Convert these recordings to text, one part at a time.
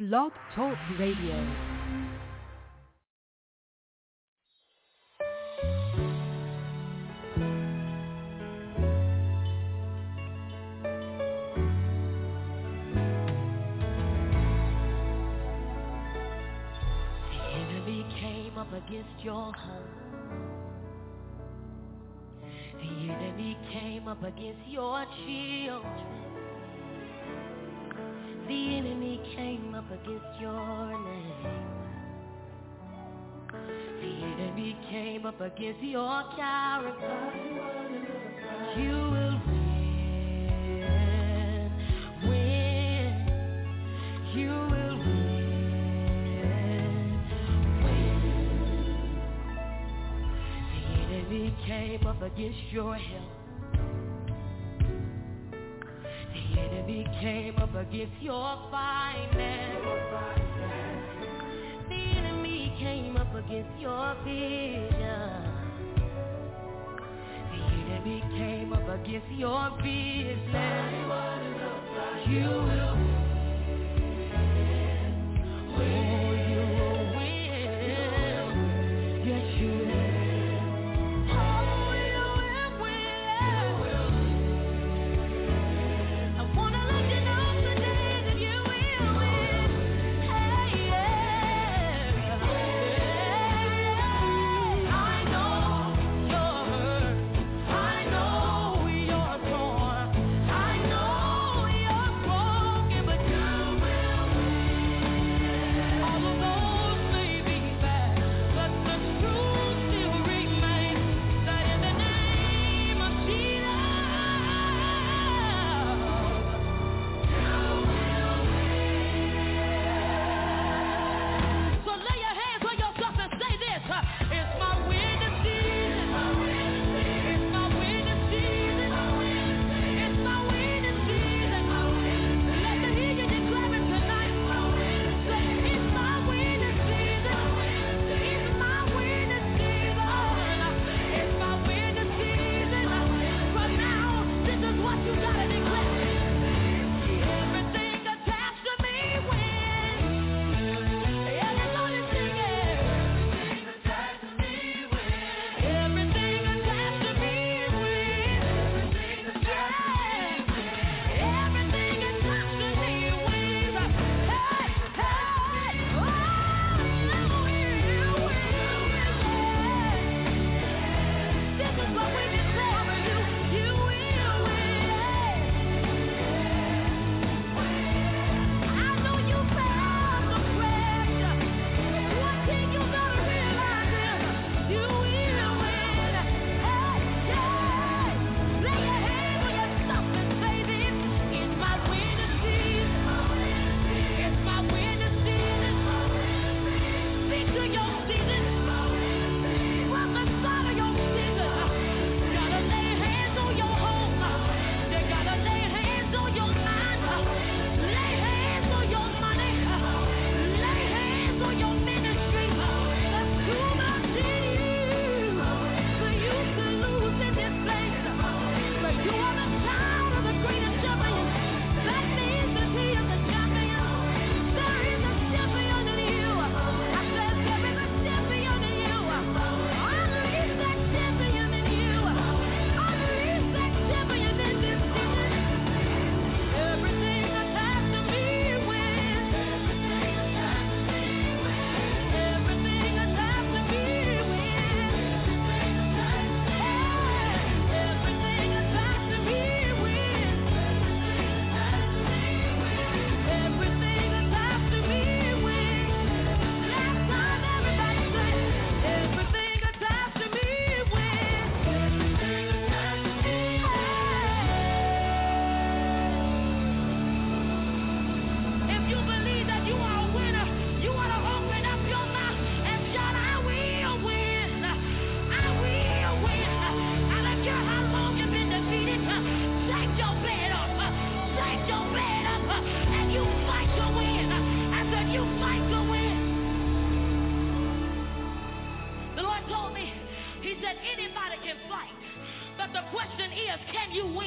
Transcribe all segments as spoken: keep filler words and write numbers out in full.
Blog Talk Radio. Against your home. The enemy came up against your children. The enemy came up against your name. The enemy came up against your character. You will win, win, you will win. He came up against your health. The enemy came up against your finance. The enemy came up against your vision. The enemy came up against your business. You will win. Oh, you will win. Yes, you will.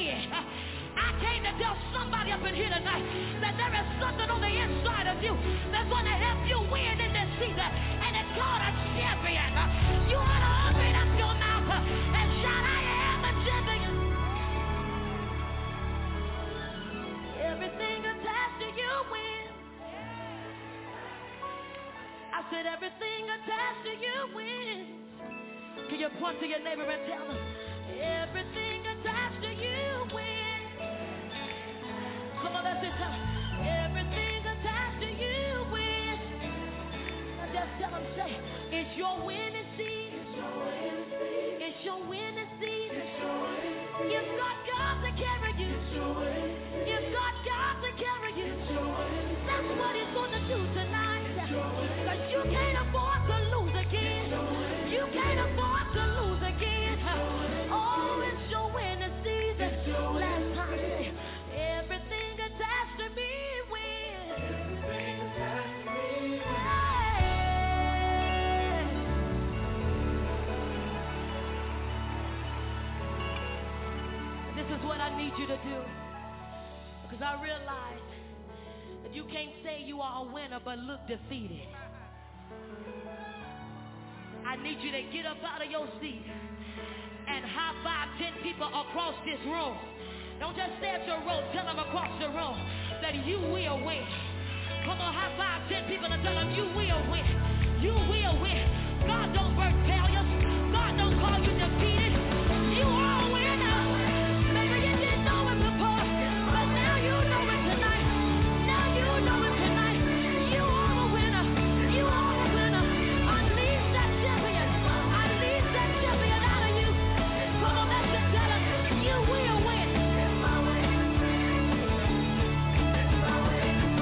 you said everything attached to you wins. Can you point to your neighbor and tell them, everything attached to you wins. Come on, let's just tell them, everything attached to you wins. Now just tell them, say, it's your winning season. It's your winning season. You've got God to carry you. You've got God to carry you. That's what He's going to do tonight. Because you can't afford to lose again. You can't afford to lose again. Oh, it's your winning season. Last time, say, everything attached to me wins. Everything attached to me wins. This is what I need you to do. Because I realize that you can't say you are a winner but look defeated. I need you to get up out of your seat and high five ten people across this room. Don't just stay at your row, tell them across the room that you will win. Come on, high five ten people and tell them you will win. You will win. God don't birth failures. God don't call you defeated. You are a winner. Maybe you didn't know it before, but now you know it tonight. Now you know it tonight. You are a winner. You are a winner. Unleash that champion. Unleash that champion out of you. Come on, let's just tell him you will win. It's my way. It's my way.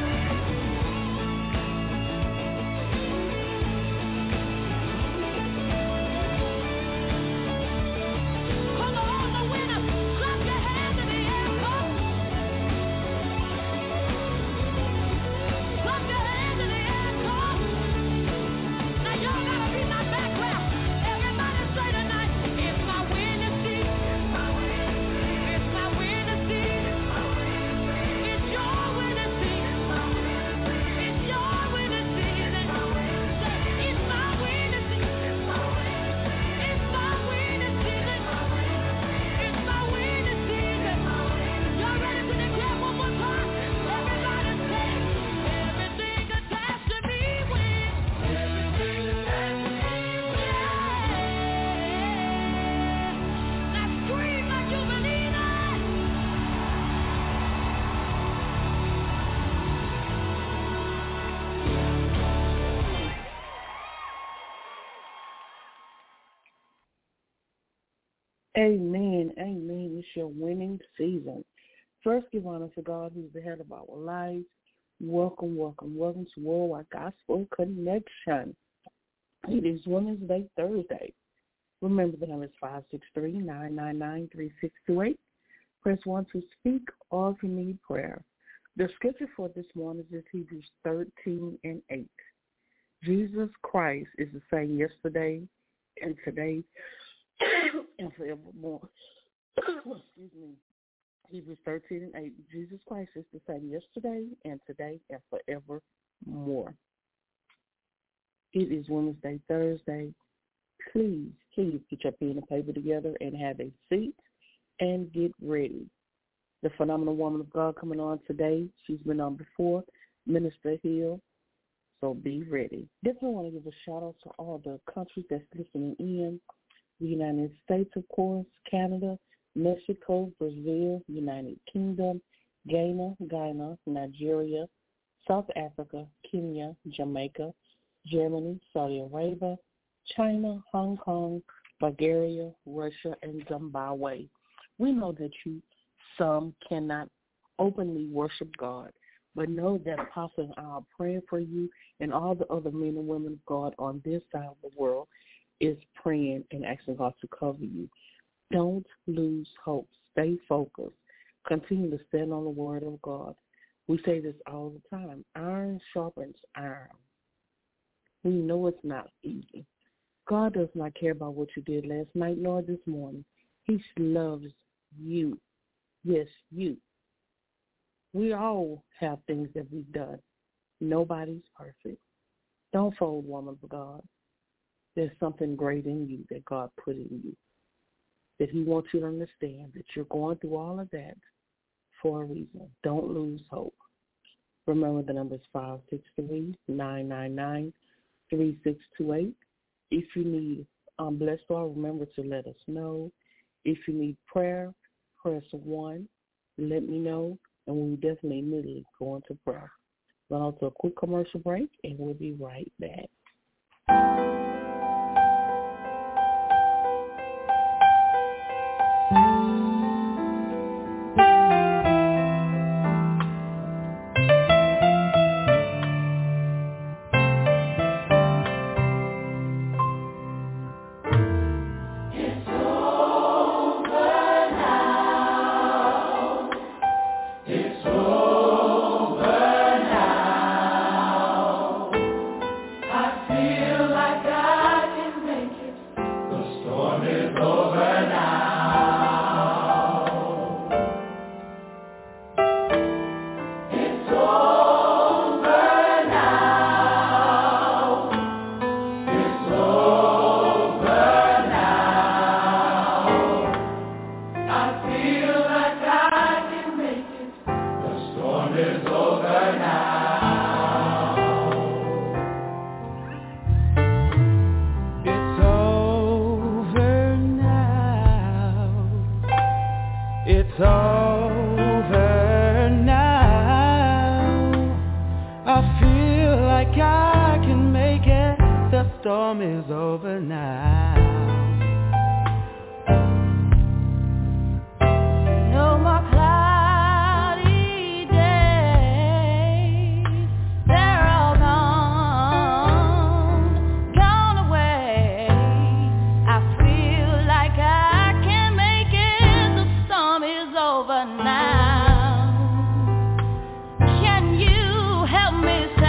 Come on, the winner. Clap your hands in the air. Come. Clap your hands in the air. Come. Now y'all gotta be my background. Everybody say tonight, it's my winning season. It's my winning season. It's your winning season. It's your winning season. Say, it's my winning season. It's my winning season. It's my winning season. Y'all ready to declare one more time? Everybody say, everything attached to me wins. Everything attached to me wins. Now scream like you believe it. Amen. Amen. It's your winning season. First, give honor to God, who's the head of our lives. Welcome, welcome, welcome to Worldwide Gospel Connection. It is Women's Day Thursday. Remember, the number is five six three, nine nine nine, three six two eight. Press one to speak or if you need prayer. The scripture for this morning is Hebrews thirteen and eight. Jesus Christ is the same yesterday and today and forevermore. Excuse me. Hebrews thirteen and eight. Jesus Christ is the same yesterday and today and forevermore. It is Women's Day Thursday. Please, please get your pen and paper together and have a seat and get ready. The phenomenal woman of God coming on today. She's been on before, Minister Hill. So be ready. Definitely want to give a shout out to all the countries that's listening in. The United States, of course, Canada, Mexico, Brazil, United Kingdom, Ghana, Ghana, Nigeria, South Africa, Kenya, Jamaica, Germany, Saudi Arabia, China, Hong Kong, Bulgaria, Russia, and Zimbabwe. We know that you, some cannot openly worship God, but know that Apostle and I are praying for you, and all the other men and women of God on this side of the world is praying and asking God to cover you. Don't lose hope. Stay focused. Continue to stand on the word of God. We say this all the time. Iron sharpens iron. We know it's not easy. God does not care about what you did last night nor this morning. He loves you. Yes, you. We all have things that we've done. Nobody's perfect. Don't fold, woman of God. There's something great in you that God put in you, that he wants you to understand that you're going through all of that for a reason. Don't lose hope. Remember, the number is five six three, nine nine nine, three six two eight. If you need um, Blessed Star, remember to let us know. If you need prayer, press one. Let me know, and we'll definitely immediately go into prayer. Run out to a quick commercial break, and we'll be right back.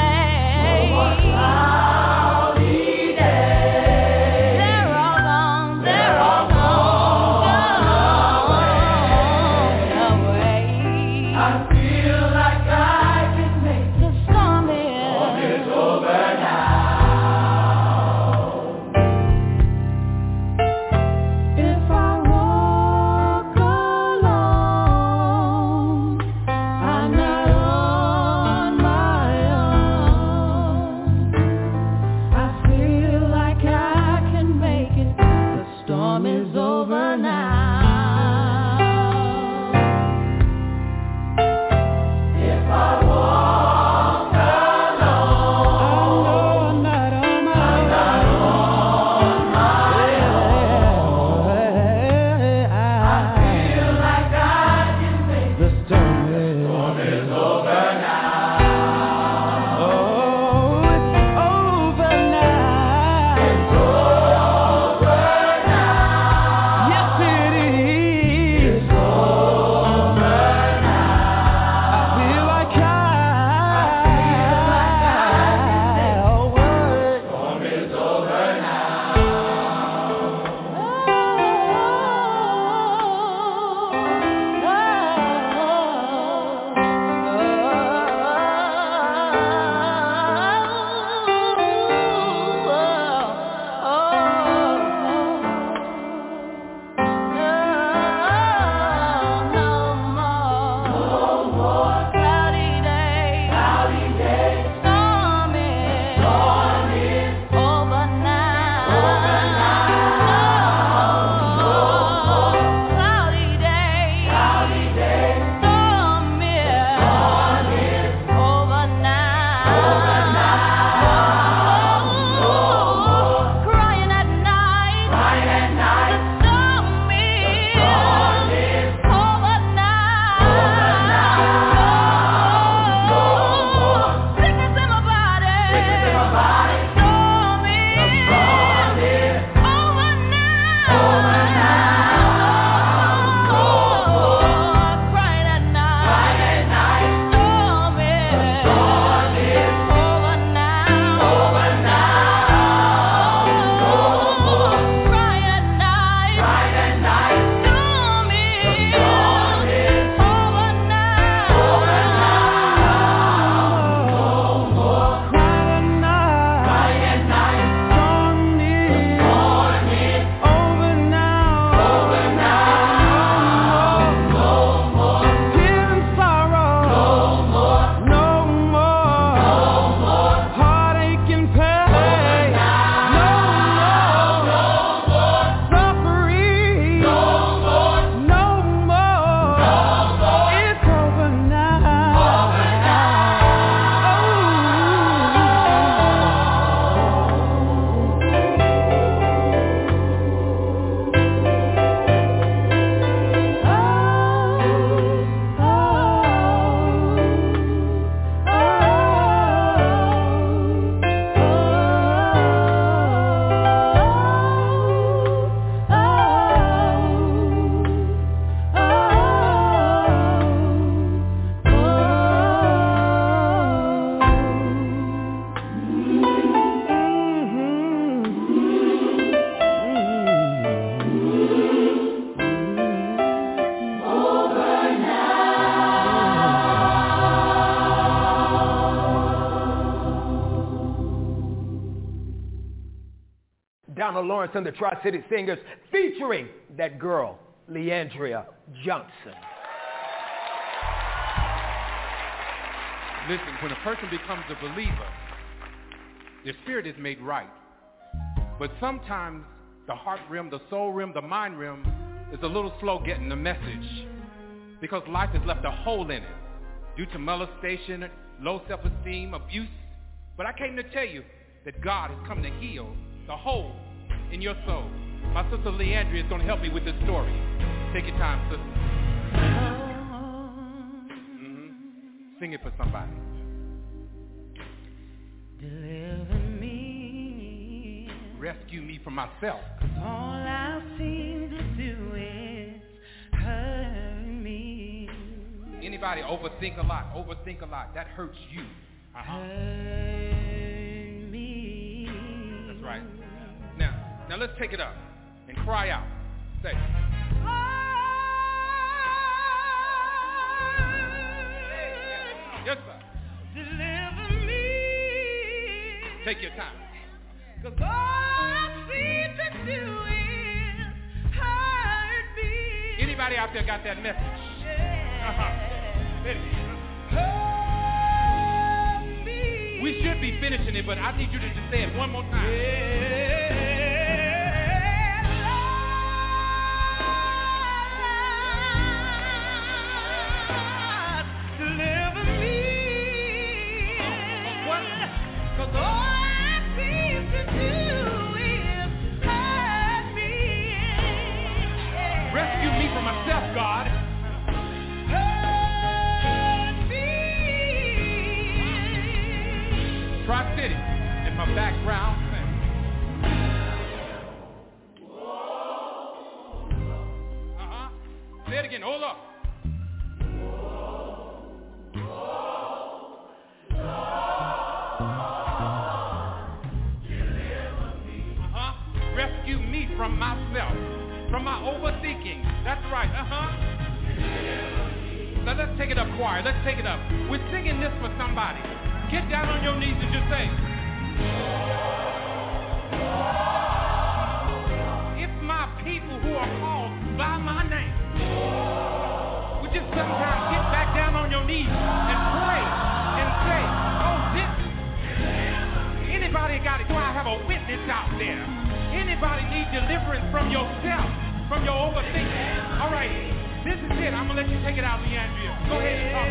There are Donald Lawrence and the Tri-City Singers featuring that girl, Leandria Johnson. Listen, when a person becomes a believer, their spirit is made right. But sometimes the heart realm, the soul realm, the mind realm is a little slow getting the message because life has left a hole in it due to molestation, low self-esteem, abuse. But I came to tell you that God has come to heal the hole in your soul. My sister Leandria is going to help me with this story. Take your time, sister. Mm-hmm. Sing it for somebody. Deliver me. Rescue me from myself. All I seem to do is hurt me. Anybody overthink a lot, overthink a lot. That hurts you. Uh-huh. Hurt me. That's right. Now, now let's take it up and cry out. Say. Oh, yes, sir. deliver me. Take your time. 'Cause all I seem to do is hurt me. Anybody out there got that message? Yeah. Uh-huh. Hurt me. We should be finishing it, but I need you to just say it one more time. Yeah. Rescue me from myself, God. Hurt me. Tri-City in my background. Uh-huh. Say it again. Hold up. Uh-huh. Rescue me from myself. From my overthinking. That's right, uh-huh. Now let's take it up, choir. Let's take it up. We're singing this for somebody. Get down on your knees and just say, if my people who are called by my name would just sometimes get back down on your knees and pray and say, oh, this. Anybody got it? Do I have a witness out there? Anybody need deliverance from yourself, from your overthinking? All right, this is it. I'm going to let you take it out, Leandria. Go ahead and talk.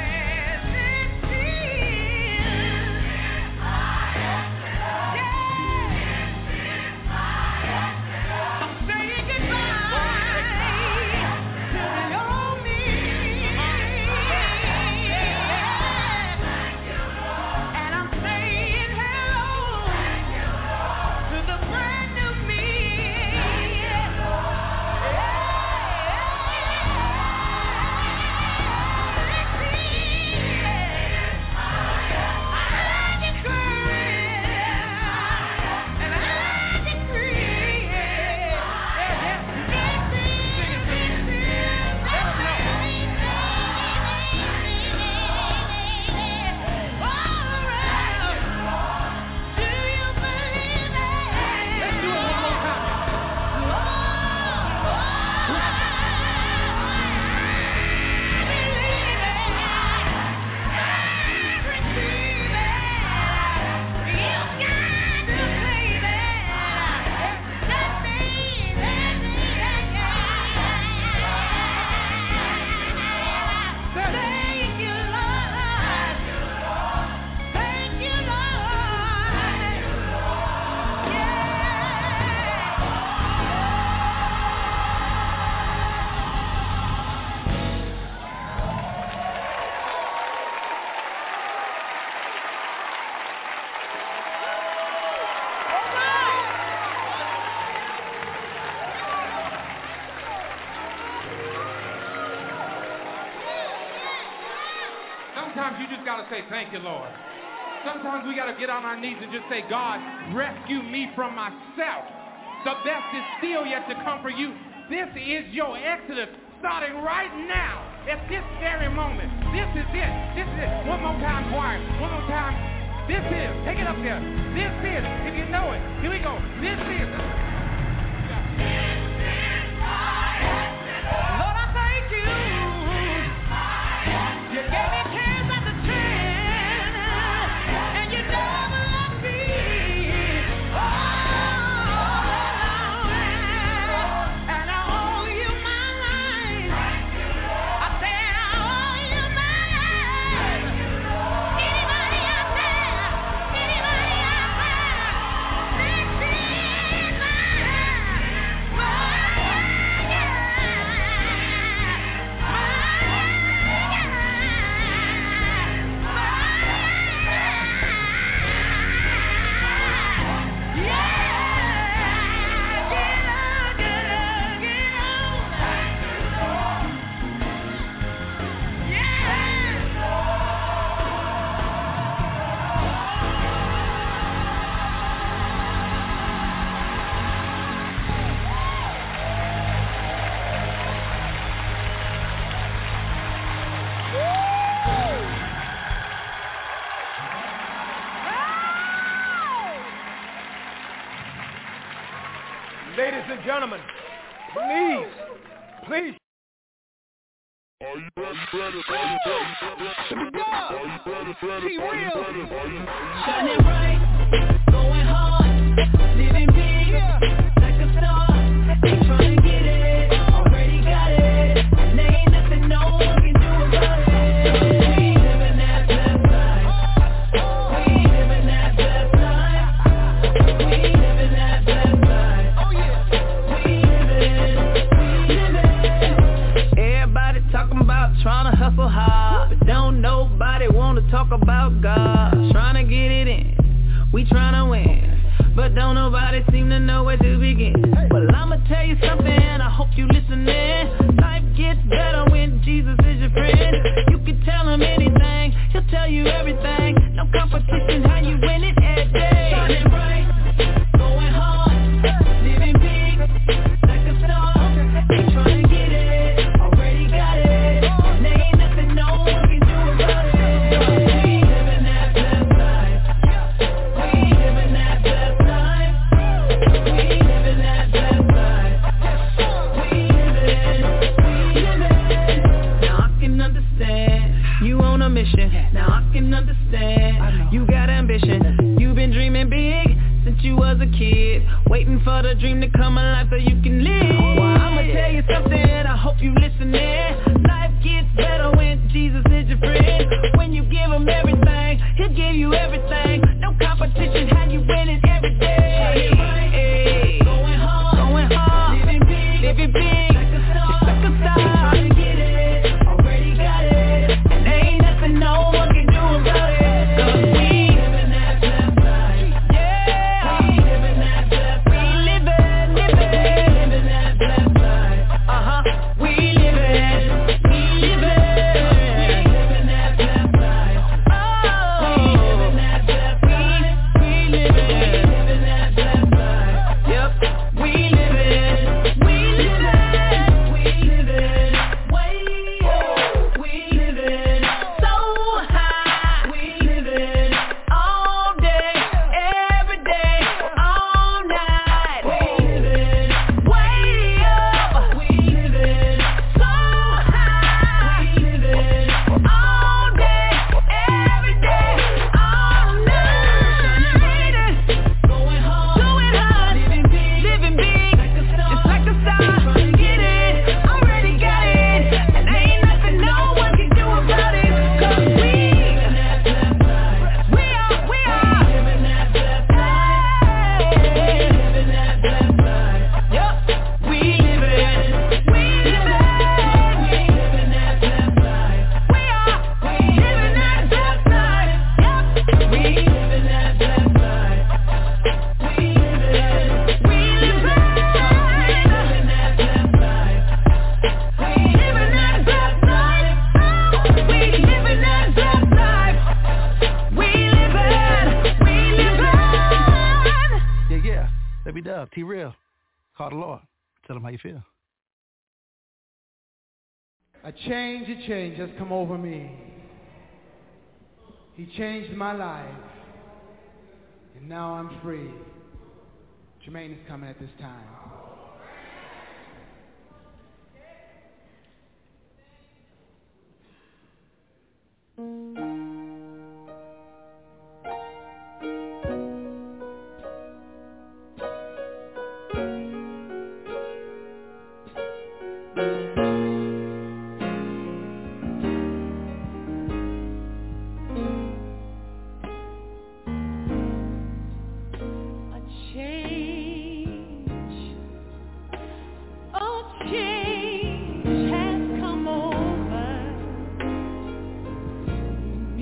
Sometimes you just got to say, thank you, Lord. Sometimes we got to get on our knees and just say, God, rescue me from myself. The best is still yet to come for you. This is your exodus starting right now at this very moment. This is it. This is it. One more time, choir. One more time. This is, take it up there. This is, if you know it. Here we go. This is. Lord, I thank you. You gave me chance after chance, and you never left me. Oh, and I owe you my life. I say I owe you my life. Anybody out there? Anybody out there? This is Ladies and gentlemen, please, please. Are you ready? Ready? Ready? Ready? Be real. Shining bright, going hard, living big, like a star. Ain't trying to get it, already got it. And there ain't nothing no one can do about it. We living that best life. We living that best life. We living that best life. Oh yeah. We living, we living. Everybody talking about trying to hustle hard, but don't nobody want to talk about God. Trying to get it in, we trying to win, but don't nobody seem to know where to begin. Well, I'ma tell you something, and I hope you listening. Life gets better when Jesus is your friend. You can tell him anything, he'll tell you everything. No competition, how you win it every day. Shining bright, going hard, living big, like a star. Ain't trying to get it, already got it. And there ain't nothing no one can do about it. We living that best life. We living that best life. We living that best life. We living, we living. Now I can understand you on a mission. Now I can understand you got ambition. You've been dreaming big since you was a kid, waiting for the dream to come alive so you can live. Well, I'ma tell you something, I hope you listening. Life gets better when Jesus is your friend. When you give him everything, he'll give you everything. No competition, how you win it every day. Hey, going hard, going hard, living big, living big, like a star, just like a star. Trying to get it, already got it. And there ain't nothing no one can do about it. 'Cause we living that best life. Yeah, we living that best life. We living, living, living that best life. Uh-huh, we living, we living, we living that best life. Oh, we living that best life. We living, living that best life. Yep, we living, we living, we living way, we living so high. We living all day, every day, all night. We living way up. We living so high. We living all day, every day, all night. Going hard, going hard, living big, living big, like a star, just like a star. Trying to get it, already got it, and ain't nothing no one can do about it. 'Cause we living that best life. We are, we are living that best life. Living that best life. Yup, we living, we living, we living that best life. We are, we living that best life. Yup, we living that best life. We living, we living, living that best life. We living that best life. We living that best life. We living, we living. Yeah, yeah. Let me dub. T-Real. Call the Lord. Tell him how you feel. A change, a change has come over me. He changed my life. And now I'm free. Jermaine is coming at this time. Change has come over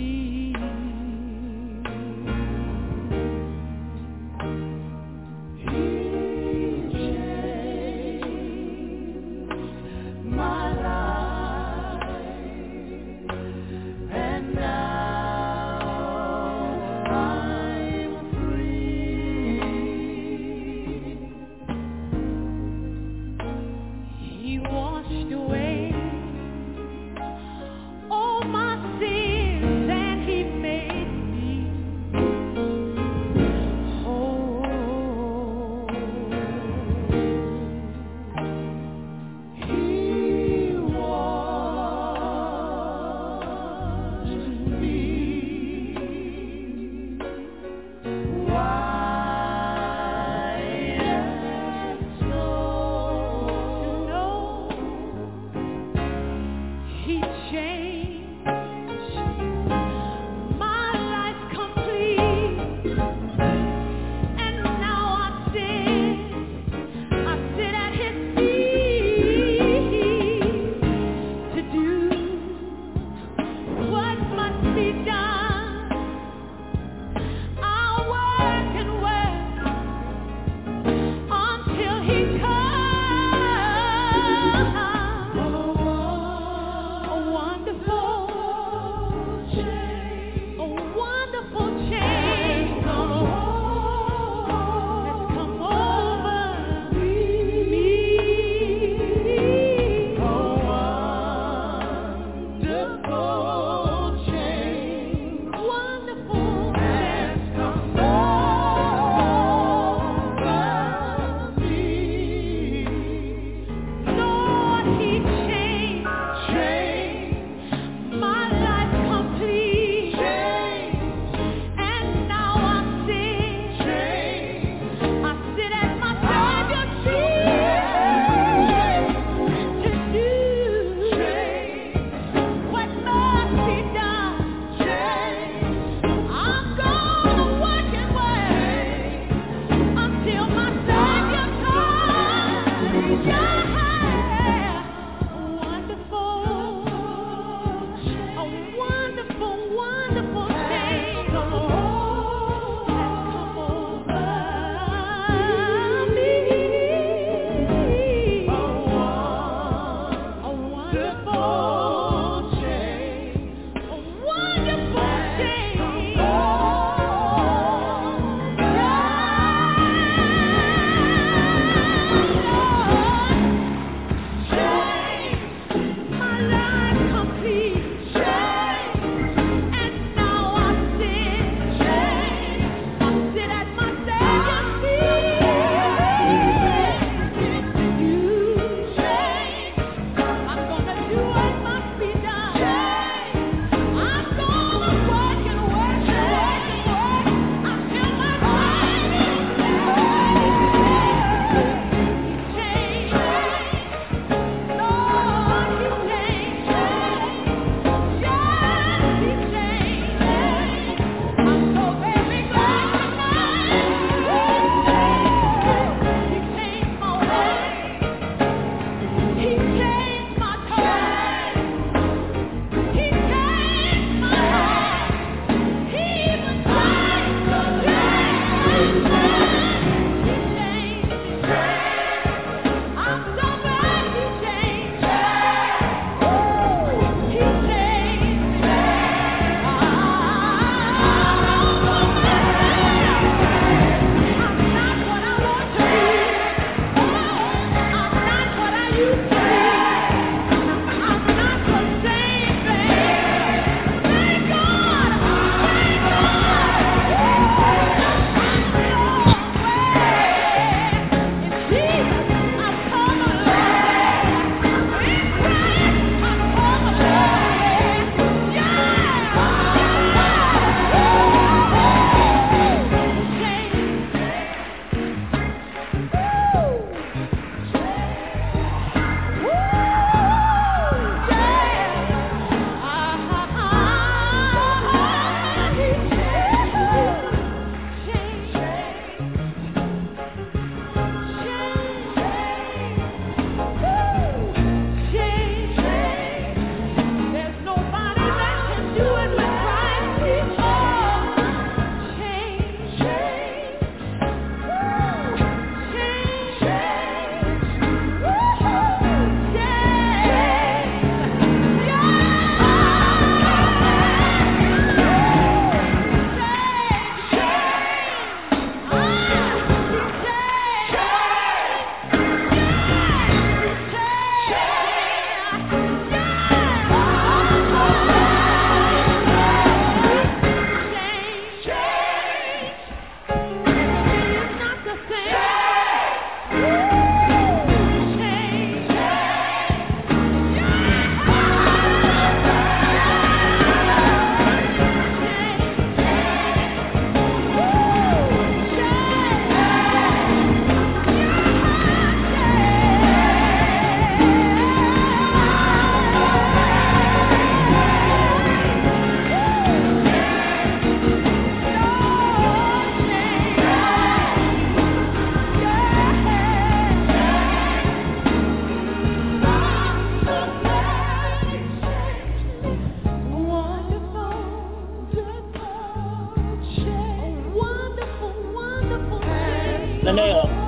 Chanel.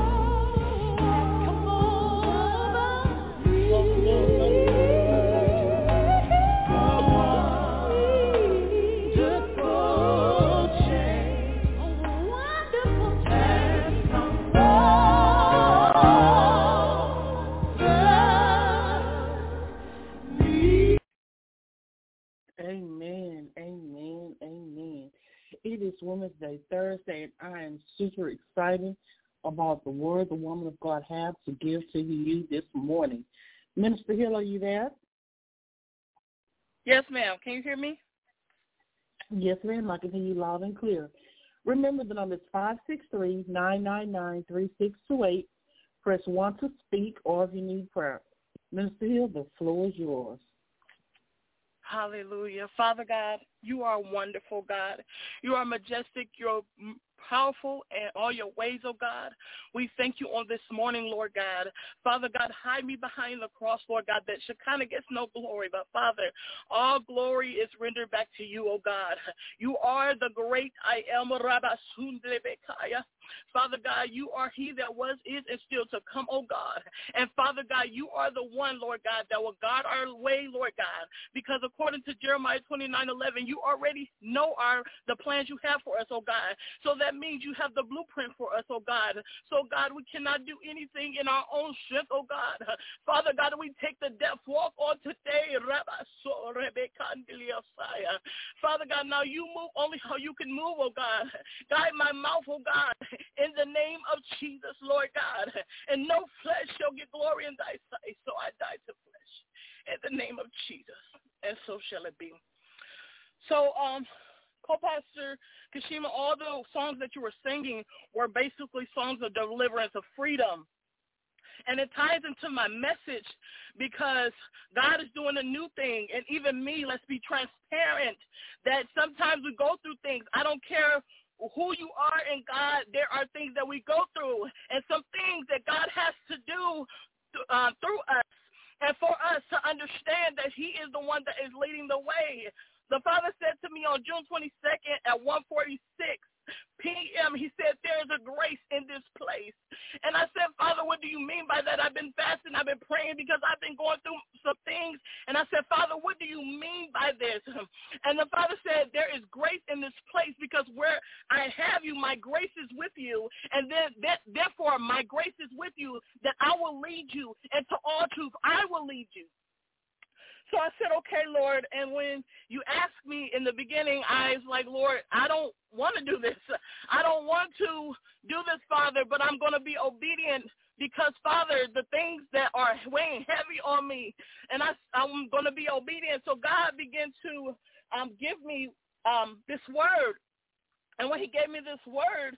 Amen, amen, amen. It is Women's Day Thursday, and I am super excited about the word the woman of God has to give to you this morning. Minister Hill, are you there? Yes, ma'am. Can you hear me? Yes, ma'am. I can hear you loud and clear. Remember, the number is five six three, nine nine nine, three six two eight. Press one to speak, or if you need prayer. Minister Hill, the floor is yours. Hallelujah. Father God, you are wonderful, God. You are majestic. You're powerful in all your ways, oh God. We thank you on this morning, Lord God. Father God, hide me behind the cross, Lord God, that Shekinah gets no glory. But Father, all glory is rendered back to you, oh God. You are the great I am, Rabba Sundrebekaya. Father God, you are he that was, is, and still to come, oh God. And Father God, you are the one, Lord God, that will guard our way, Lord God. Because according to Jeremiah twenty-nine eleven, you already know our the plans you have for us, oh God. So that means you have the blueprint for us, oh God. So God, we cannot do anything in our own strength, oh God. Father God, we take the death walk on today. Father God, now you move only how you can move, oh God. Guide my mouth, oh God, in the name of Jesus, Lord God. And no flesh shall get glory in thy sight. So I die to flesh in the name of Jesus. And so shall it be. So, um, Co-Pastor Kashima, all the songs that you were singing were basically songs of deliverance, of freedom. And it ties into my message because God is doing a new thing. And even me, let's be transparent, that sometimes we go through things. I don't care who you are in God, there are things that we go through and some things that God has to do uh, through us. And for us to understand that he is the one that is leading the way. The Father said to me on June twenty-second at one forty-six p.m., he said, there is a grace in this place. And I said, Father, what do you mean by that? I've been fasting, I've been praying because I've been going through some things. And I said, Father, what do you mean by this? And the Father said, there is grace in this place because where I have you, my grace is with you. And then that, therefore, my grace is with you, that I will lead you into all truth. I will lead you. So I said, okay, Lord, and when you asked me in the beginning, I was like, Lord, I don't want to do this. I don't want to do this, Father, but I'm going to be obedient because, Father, the things that are weighing heavy on me, and I, I'm going to be obedient. So God began to um, give me um, this word, and when he gave me this word,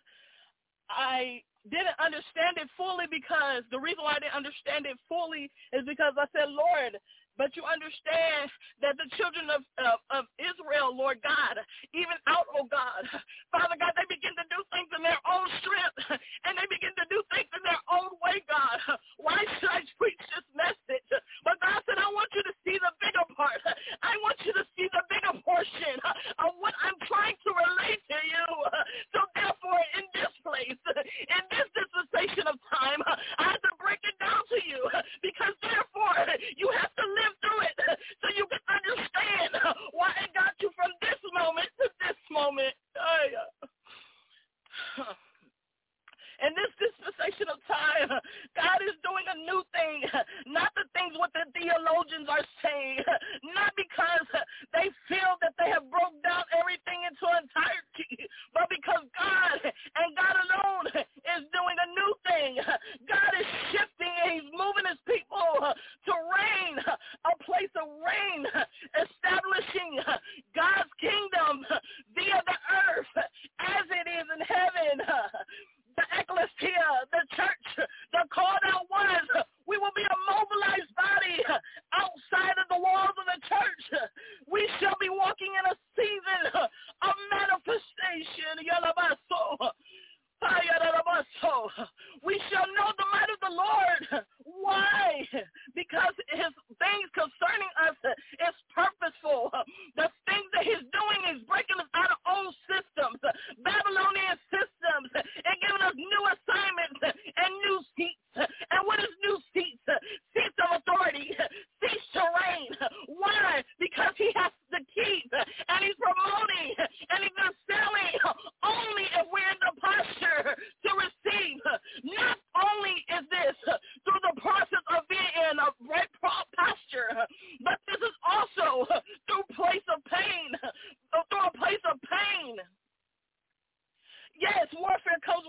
I didn't understand it fully because the reason why I didn't understand it fully is because I said, Lord, but you understand that the children of, of, of Israel, Lord God, even out, oh God, Father God, they begin to do things in their own strength, and they begin to do things in their own way, God. Why should I preach this message? But God said, I want you to see the bigger part. I want you to see the bigger portion of what I'm trying to relate to you. So therefore, in this place, in this dispensation of time, I have to break it down to you because therefore, you have to live through it so you can understand why it got you from this moment to this moment. In this dispensation of time, God is doing a new thing, not the things what the theologians are saying, not because they feel that they have broke down everything into entirety, but because God and God alone is doing a new thing. God is shifting and he's moving his people to reign, a place of reign, establishing God's kingdom via the earth as it is in heaven. The ecclesia, the church, the called out ones, we will be a mobilized body outside of the walls of the church. We shall be walking in a season of manifestation. We shall know the might of the Lord. Why? Because his things concerning us is purposeful. The things that he's doing is breaking us out of old systems, Babylonian systems,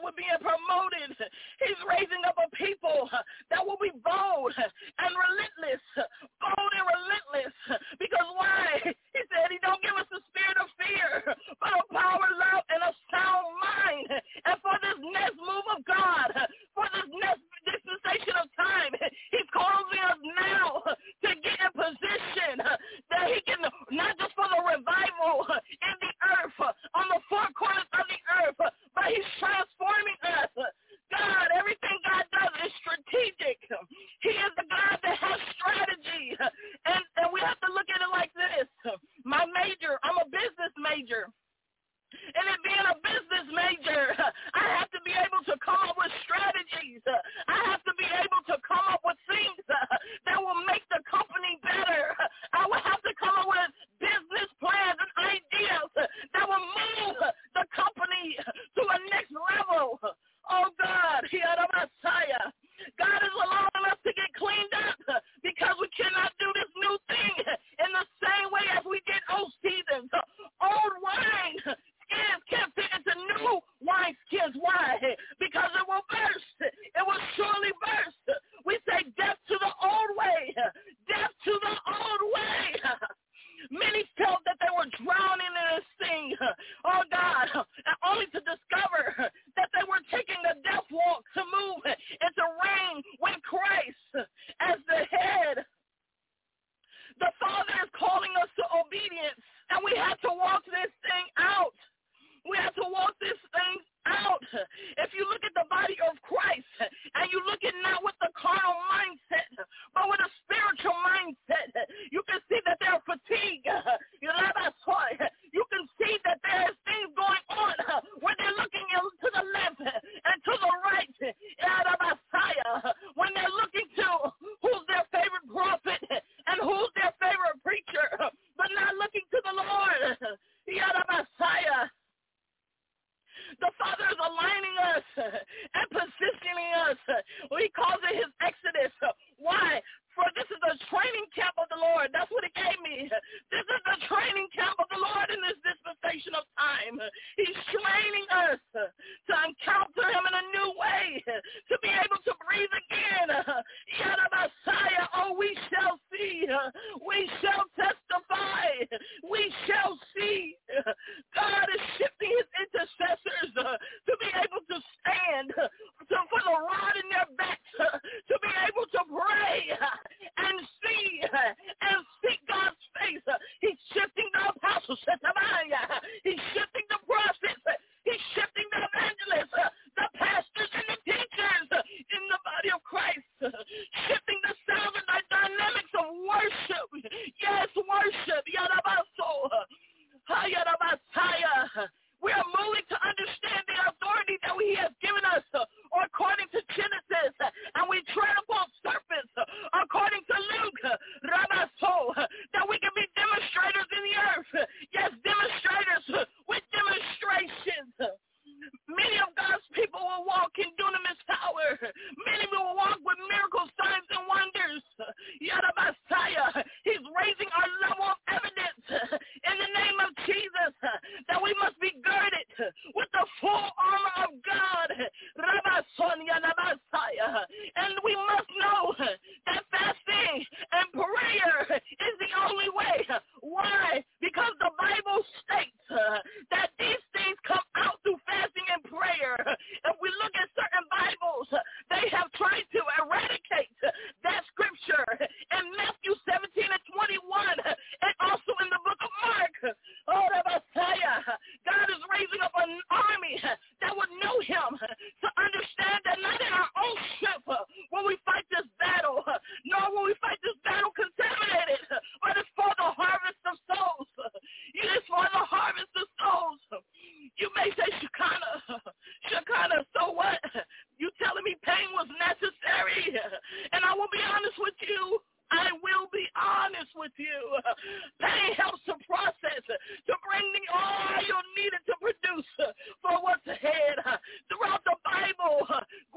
we're being promoted. He's raising up a people that will be bold and relentless, bold and relentless. Because why? He said he don't give us the spirit of fear, but of power, love, and a sound mind. And for this next move of God, for this next dispensation of time, he's causing us now to get in position that he can, not just for the revival in the earth, on the four corners of the earth, but he's transforming us. God, everything God does is strategic. He is the God that has strategy. And, and we have to look at it like this. My major, I'm a business major. And it being a business major, I have to be able to come up with strategies. I have to be able to come up with things that will make the company better. I will have to come up with business plans and ideas that will move the company to a next level. Oh, God, Messiah. God is allowing us to get cleaned up because we cannot do this new thing in the same way as we did old seasons. Old wine skins can't fit into new wine skins. Why? Because it will burst. It will surely burst. We say death to the old way. Death to the old way. Many felt that they were drowning in this thing, oh God, and only to discover that they were taking the death walk to move into reign with Christ as the head. The Father is calling us to obedience, and we have to walk this thing out. We have to walk this thing out. If you look at the body of Christ, and you look at not with the carnal mindset, but with a spiritual mindset, you can see that they're fatigued. You can see that there is things going on when they're looking to the left and to the right. When they're looking to who's their favorite prophet and who's their favorite preacher, but not looking to the Lord. The Father is aligning us and positioning us. He calls it his exodus. Why? For this is the training camp of the Lord. That's what he gave me. This is the training camp of the Lord in this dispensation of time. He's training us to encounter him in a new way, to be able to breathe again. Yada Messiah, oh, we shall see. We shall testify. We shall see. God is shifting his intercessors to be able to stand, to put a rod in their backs, to be able to pray and see and seek God's face. He's shifting the apostles. He's shifting the prophets. He's shifting the evangelists, the pastors and the teachers in the body of Christ. Shifting the sound and the dynamics of worship. Yes, worship. Yadabaso. Hayadabasaya. We are moving to understand the authority that he has given us according to Genesis, and we tread upon serpents according to Luke, Rabaso, that we can be demonstrators in the earth. Yes, demonstrators with demonstrations. Many of God's people will walk in dunamis power. Many will walk with miracles, signs, and wonders. Yadabasaya. He's raising our level of evidence in the name of Jesus that we must be girded with the full armor of God. And we must know that fasting and prayer is the only way. Why? Because the Bible states that these things come out through fasting and prayer. If we look at certain Bibles, they have tried to eradicate that scripture in Matthew seventeen and twenty-one, and also in the book of Mark. Oh, the Messiah. God is raising up an army that would know him, to understand that not in our own strength will we fight this battle, nor will we fight this battle contaminated, but it's for the harvest of souls. It is for the harvest of souls. You may say, Shekinah, Shekinah, so what? You telling me pain was necessary? And I will be honest with you. I will be honest with you. Pain helps to process, to bring the oil needed to produce for what's ahead. Throughout the Bible,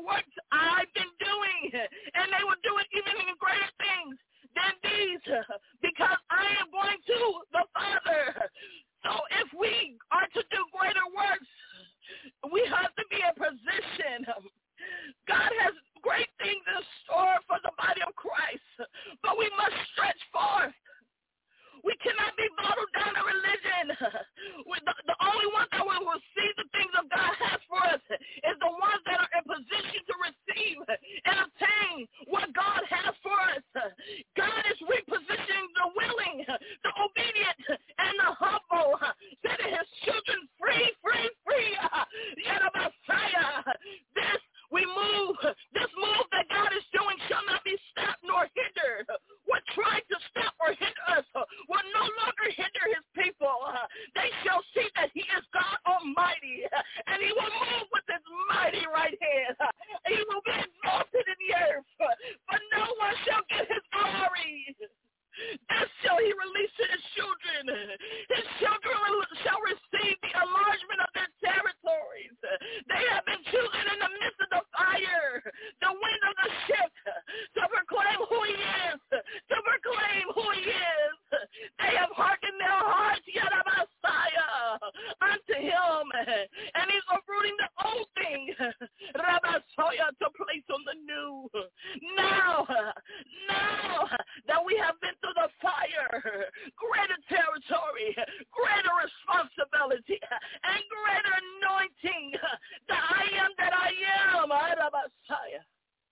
works I've been doing, and they will do it even in greater things than these, because I am going to the Father. So if we are to do greater works, we have to be in position. God has great things in store for the body of Christ, but we must stretch forth. We cannot be bottled down in religion. The, the only ones that will receive the things of God has for us is the ones that are in position to receive and obtain what God has for us. God is repositioning the willing, the obedient, and the humble, setting his children free, free, free. Yet a Messiah. This we move, this move that God is doing shall not be stopped nor hindered. What tried to stop or hinder us will no longer hinder his people. They shall see that he is God Almighty, and he will move with his mighty right hand. He will be exalted in the earth, but no one shall get his glory. Thus shall he release to his children. His children shall receive the enlargement of their territories. They have been chosen in the midst of the fire, the wind of the ship, to proclaim who he is, to proclaim who he is. They have hearkened their hearts, yet a Messiah, unto him, and he's uprooting the old thing, Rabasoya, to place on the new. Now, now that we have been through the fire, greater territory, greater responsibility, and greater anointing, the I am that I am, Messiah.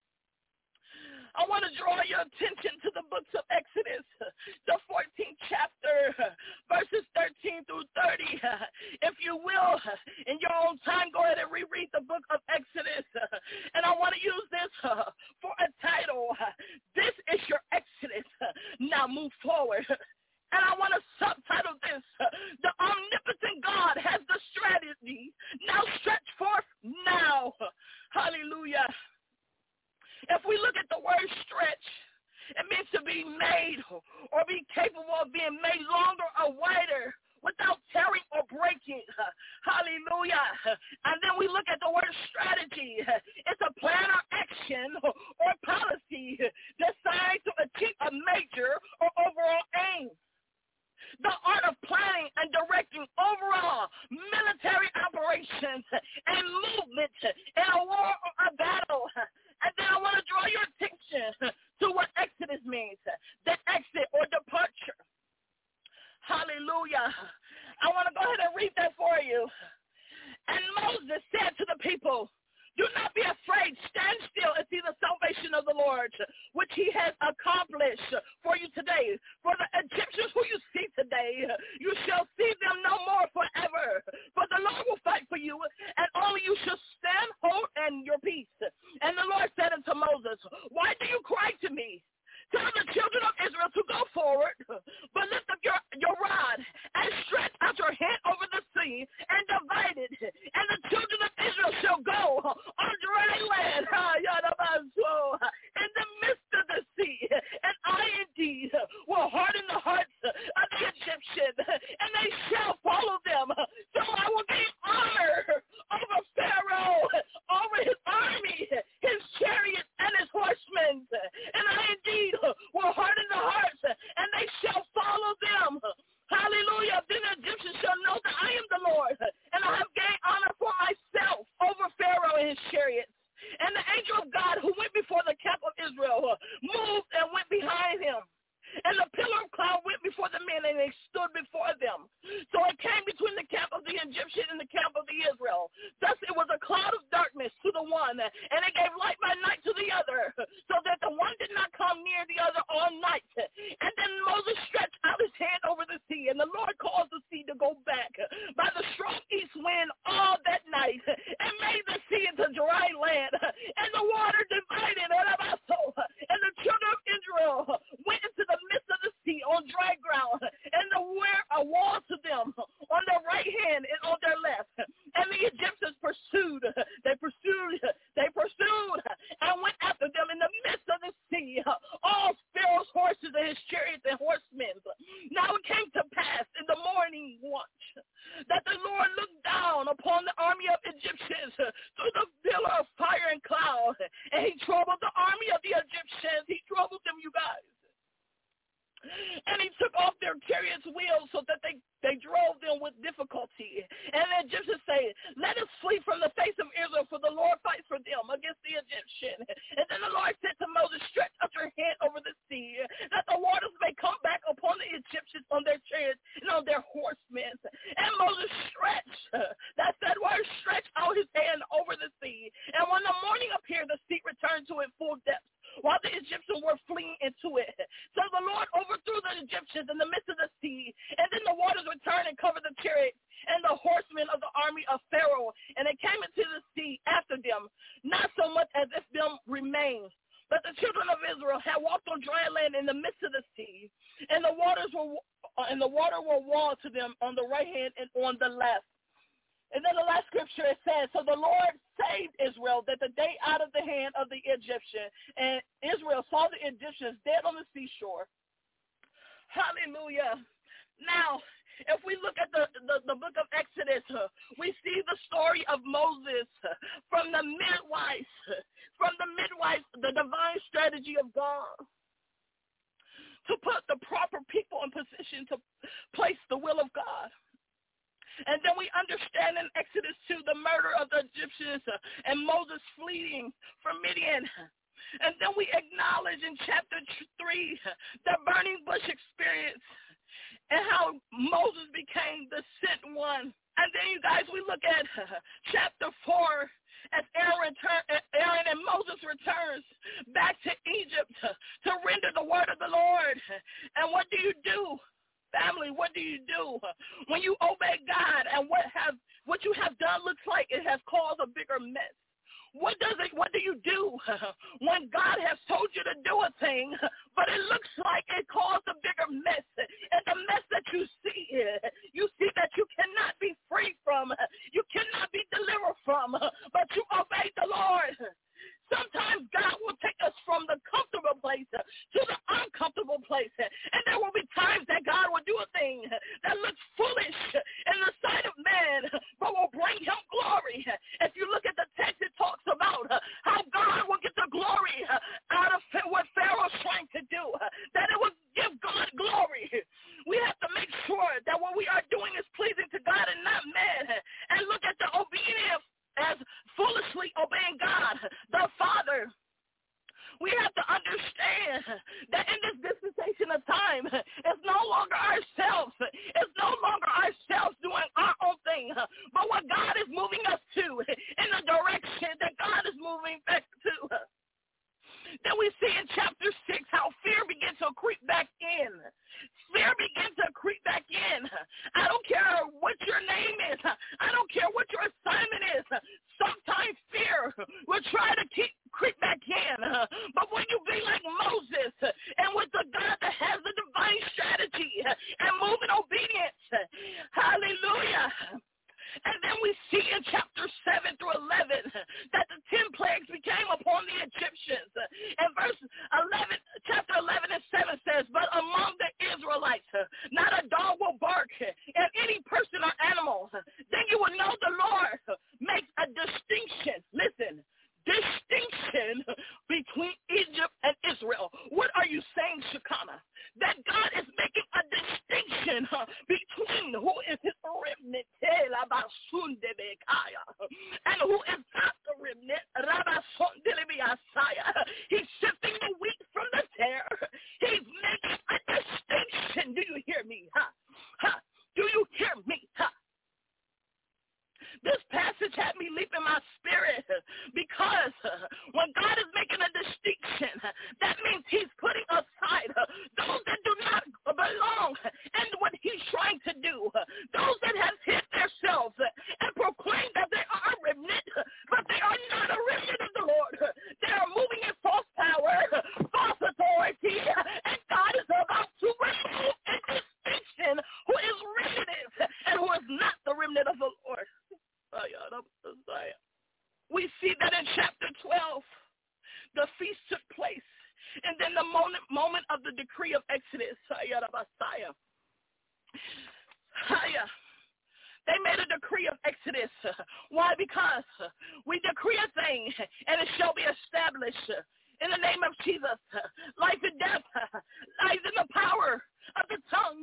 I want to draw your attention to the books of Exodus, the fourteenth chapter, verses thirteen through thirty. If you will, in your own time, go ahead and reread the book of Exodus. And I want to use this for a title. This is your Exodus. Now move forward. And I want to subtitle this, The Omnipotent God Has the Strategy. Now stretch forth now. Hallelujah. If we look at the word stretch, it means to be made or be capable of being made longer or wider without tearing or breaking. Hallelujah. And then we look at the word strategy. It's a plan or action or policy designed to achieve a major or overall aim. The art of planning and directing overall military operations and movement in a war or a battle. And then I want to draw your attention to what Exodus means, the exit or departure. Hallelujah. I want to go ahead and read that for you. And Moses said to the people, do not be afraid. Stand still and see the salvation of the Lord, which he has accomplished for you today. For the Egyptians who you see today, you shall see them no more forever. For the Lord will fight for you, and only you shall stand, hold, and your peace. And the Lord said unto Moses, why do you cry to me? Tell the children of Israel to go forward, but lift up your, your rod and stretch out your hand over the sea and divide it. And the children of Israel shall go on dry land in the midst of the sea. And I indeed will harden the hearts of the Egyptians, and they shall follow them. So I will gain honor over Pharaoh, over his army, his chariots, and his horsemen. And I indeed will harden the hearts, and they shall follow them. Hallelujah. Then the Egyptians shall know that I am the Lord, and I have gained honor for myself over Pharaoh and his chariots. And the angel of God who went before the camp of Israel moved and went behind him. And the pillar of cloud went before the men, and they stood before them. So it came between the camp of the Egyptian and the camp of the Israel. Thus it was a cloud of darkness to the one, and it gave light by night to the other, so that the one did not come near the other all night. And then Moses stretched out his hand over the sea, and the Lord caused the sea to go back by the strong east wind all that night, and made the sea into dry land, and the water divided, and the children of Israel went into the midst of the sea on dry ground, and the were a wall to them on their right hand and on their left. And the Egyptians pursued, they pursued, they pursued, and went after them in the midst of the sea. All Pharaoh's horses and his chariots Egyptian. And then the Lord said to Moses, stretch out your hand over the sea, that the waters may come back upon the Egyptians on their chariots and on their horsemen. And Moses stretched, that's that word, stretched out his hand over the sea. And when the morning appeared, the sea returned to its full depth, while the Egyptians were fleeing into it. So the Lord overthrew the Egyptians in the midst of the sea, and then the waters returned and covered the chariots and the horsemen of the army of Pharaoh, and they came into the sea after them, not so much as if them remained. But the children of Israel had walked on dry land in the midst of the sea, and the waters were and the water were walled to them on the right hand and on the left. And then the last scripture, it says, so the Lord saved Israel that the day out of the hand of the Egyptian, and Israel saw the Egyptians dead on the seashore. Hallelujah. Now, if we look at the, the, the book of Exodus, uh, we see the story of Moses uh, from the midwives, uh, from the midwives, the divine strategy of God to put the proper people in position to place the will of God. And then we understand in Exodus two the murder of the Egyptians uh, and Moses fleeing from Midian. And then we acknowledge in chapter three the burning bush experience and how Moses became the sent one. And then, you guys, we look at uh, chapter four as Aaron, return, Aaron and Moses returns back to Egypt uh, to render the word of the Lord. And what do you do? Family, what do you do when you obey God and what have what you have done looks like it has caused a bigger mess? What does it? What do you do when God has told you to do a thing, but it looks like it caused a bigger mess? And the mess that you see, you see that you cannot be free from, you cannot be delivered from, but you obey the Lord. Sometimes God will take us from the comfortable place to the uncomfortable place. And there will be times that God will do a thing that looks foolish in the sight of man, but will bring him glory. If you look at the text, it talks about how God will get the glory out of what Pharaoh's trying to do, that it will give God glory. We have to make sure that what we are doing is pleasing to God and not man. And look at the obedience as foolishly obeying God, the Father. We have to understand that in this dispensation of time, it's no longer ourselves. It's no longer ourselves doing our own thing, but what God is moving us to in the direction that God is moving back to. Then we see in chapter six how fear begins to creep back in. Fear begins to creep back in. I don't care what your name is. I don't care what your assignment is. Sometimes fear will try to keep creep back in. But when you be like Moses and with the God that has the divine strategy and move in obedience, hallelujah. And then we see in chapter seven through eleven that the ten plagues became upon the Egyptians. And verse eleven, chapter eleven and seven says, but among the Israelites, not a dog will bark, and any person or animal, then you will know the Lord makes a distinction. Listen, distinction between Egypt and Israel. What are you saying, Shekinah? That God is making a distinction uh, between who is his remnant and who is not the remnant. He's shifting the wheat from the tare. He's making a distinction. Do you hear me? Huh? Huh? Do you hear me? Huh? This passage had me leap in my spirit because when God is making a distinction, that means he's putting aside those that do not belong and what he's trying to do, those that have hid themselves and proclaimed that they are a remnant, but they are not a remnant of the Lord. They are moving in false power, false authority, and God is about to remove a distinction who is remnant and who is not the remnant of the Lord. We see that in chapter twelve, the feast took place, and then the moment, moment of the decree of Exodus, they made a decree of Exodus. Why? Because we decree a thing, and it shall be established in the name of Jesus. Life and death lies in the power of the tongue.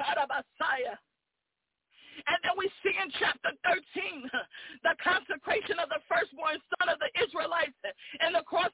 And then we see in chapter thirteen the consecration of the firstborn son of the Israelites and the cross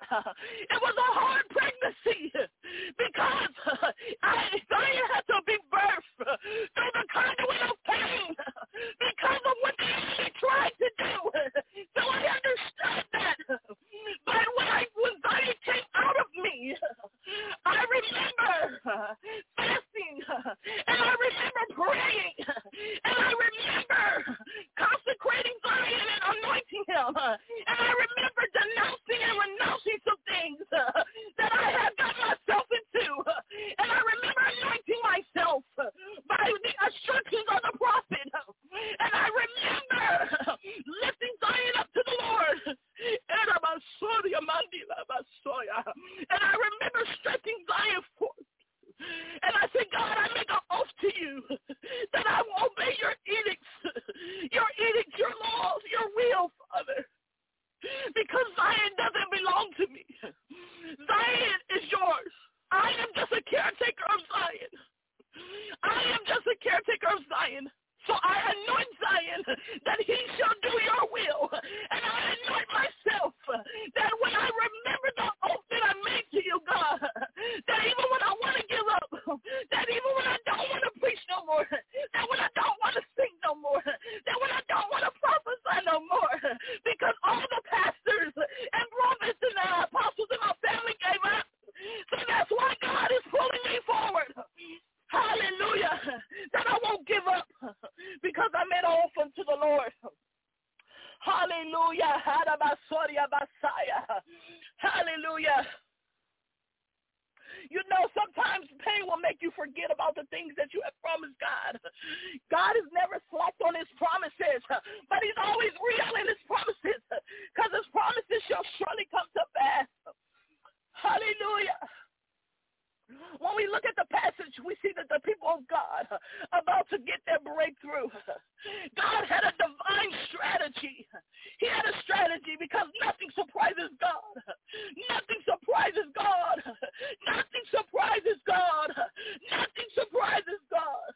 It was a hard pregnancy because I, Zion had to be birthed through the conduit of pain because of what the enemy tried to do. So I understood that. But when, I, when Zion came out of me, I remember fasting, and I remember praying, and I remember consecrating Zion and anointing him, and I remember denouncing and renouncing some things that I had got myself into, and I remember anointing myself by the instructions of the prophet, and I remember lifting Zion up to the Lord, and I remember stretching Zion forth. And I said, God, I make an oath to you that I will obey your edicts, your edicts, your laws, your will, Father. Because Zion doesn't belong to me. Zion is yours. I am just a caretaker of Zion. I am just a caretaker of Zion. So I anoint Zion that he shall do your will. And I anoint myself that when I remember the oath that I made to you, God, that even when I want to give up, that even when I don't want to preach no more, that when I don't want to sing no more, that when I don't want to prophesy no more, because all the pastors and prophets and the apostles in my family gave up. So that's why God is pulling me forward. Hallelujah. That I won't give up because I made an oath unto the Lord. Hallelujah. Hallelujah. You know, sometimes pain will make you forget about the things that you have promised God. God has never slacked on his promises, but he's always real in his promises because his promises shall surely come to pass. Hallelujah. When we look at the passage, we see that the people of God are about to get their breakthrough. God had a divine strategy. He had a strategy because nothing surprises God. Nothing surprises God. Nothing surprises God. Nothing surprises God.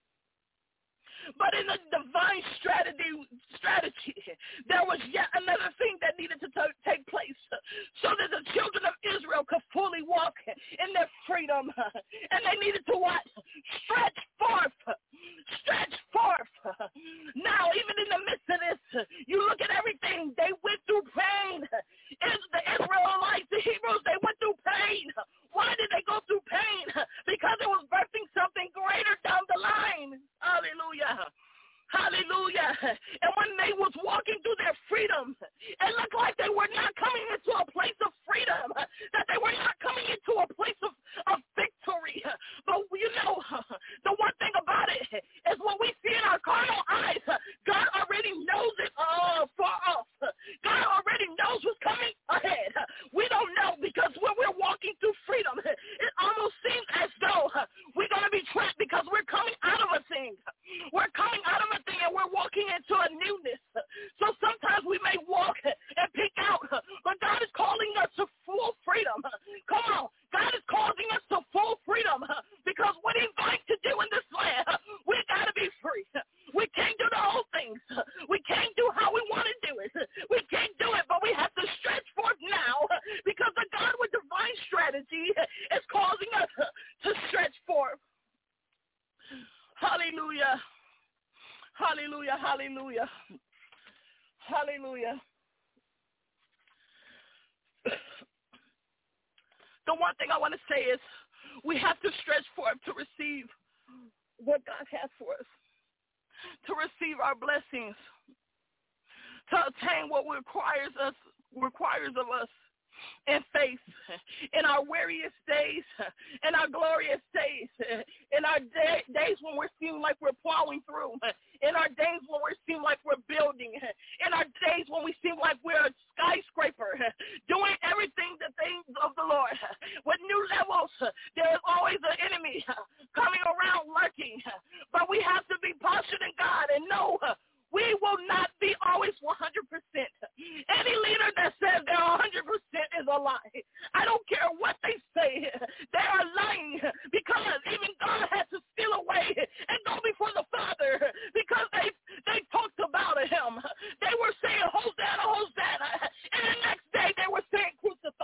But in the divine strategy, strategy, there was yet another thing that needed to t- take place so that the children of Israel could fully walk in their freedom. And they needed to what? Stretch forth. Stretch forth. Now, even in the midst of this, you look at everything. They went through pain. The Israelites, the Hebrews, they went through pain. Why did they go through pain? Because it was birthing something greater down the line. Hallelujah. Hallelujah. And when they was walking through their freedom, it looked like they were not coming into a place of freedom, that they were not coming into a place of, of victory. But, you know, the one thing about it is when we see in our carnal eyes, God already knows it all for us. God already knows what's coming ahead. We don't know because when we're walking through freedom, it almost seems as though we're going to be trapped because we're coming out of a thing. We're coming out of a thing and we're walking into a newness. So sometimes we may walk and pick out, but God is calling us to full freedom. Come on. God is causing us to full freedom because what he's going to do in this land, we got to be free. We can't do the old things. We can't do how we want to do it. We can't do it, but we have to stretch forth now because the God with divine strategy is causing us to stretch forth. Hallelujah. Hallelujah. Hallelujah. Hallelujah. The one thing I want to say is we have to stretch forth to receive what God has for us, to receive our blessings, to attain what requires us requires of us in faith, in our weariest days, in our glorious days, in our day, days when we're feeling like we're plowing through, in our days when we seem like we're building, in our days when we seem like we're a skyscraper, doing everything the things of the Lord. With new levels, there's always an enemy coming around lurking, but we have to be postured in God and know we will not be always one hundred percent. Any leader that says they're one hundred percent is a lie. I don't care what they say. They are lying because even God had to steal away and go before the Father because they they talked about him. They were saying, Hosanna, Hosanna. And the next day they were saying, crucify him.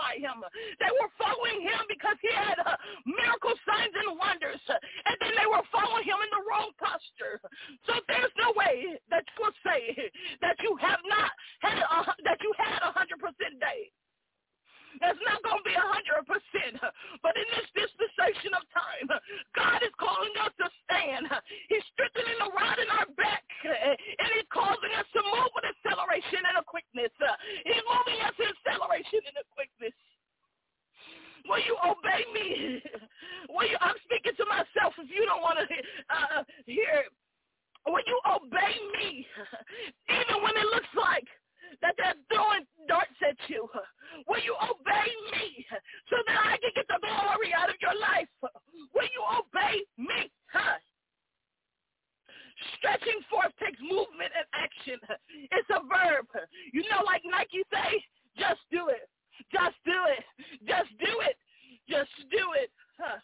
They were following him because he had uh, miracle signs and wonders. And then they were following him in the wrong posture. So there's no way that you will say that you have not had a, that you had a hundred percent day. It's not going to be a hundred percent. But in this dispensation of time, God is calling us to stand. He's strengthening the rod in our back, and he's causing us to move with acceleration and a quickness. He's moving us in acceleration and a quickness. Will you obey me? Will you, I'm speaking to myself if you don't want to uh, hear. Will you obey me? Even when it looks like that they're throwing darts at you. Will you obey me so that I can get the glory out of your life? Will you obey me? Huh? Stretching forth takes movement and action. It's a verb. You know, like Nike say, just do it. Just do it. Just do it. Just do it. Huh?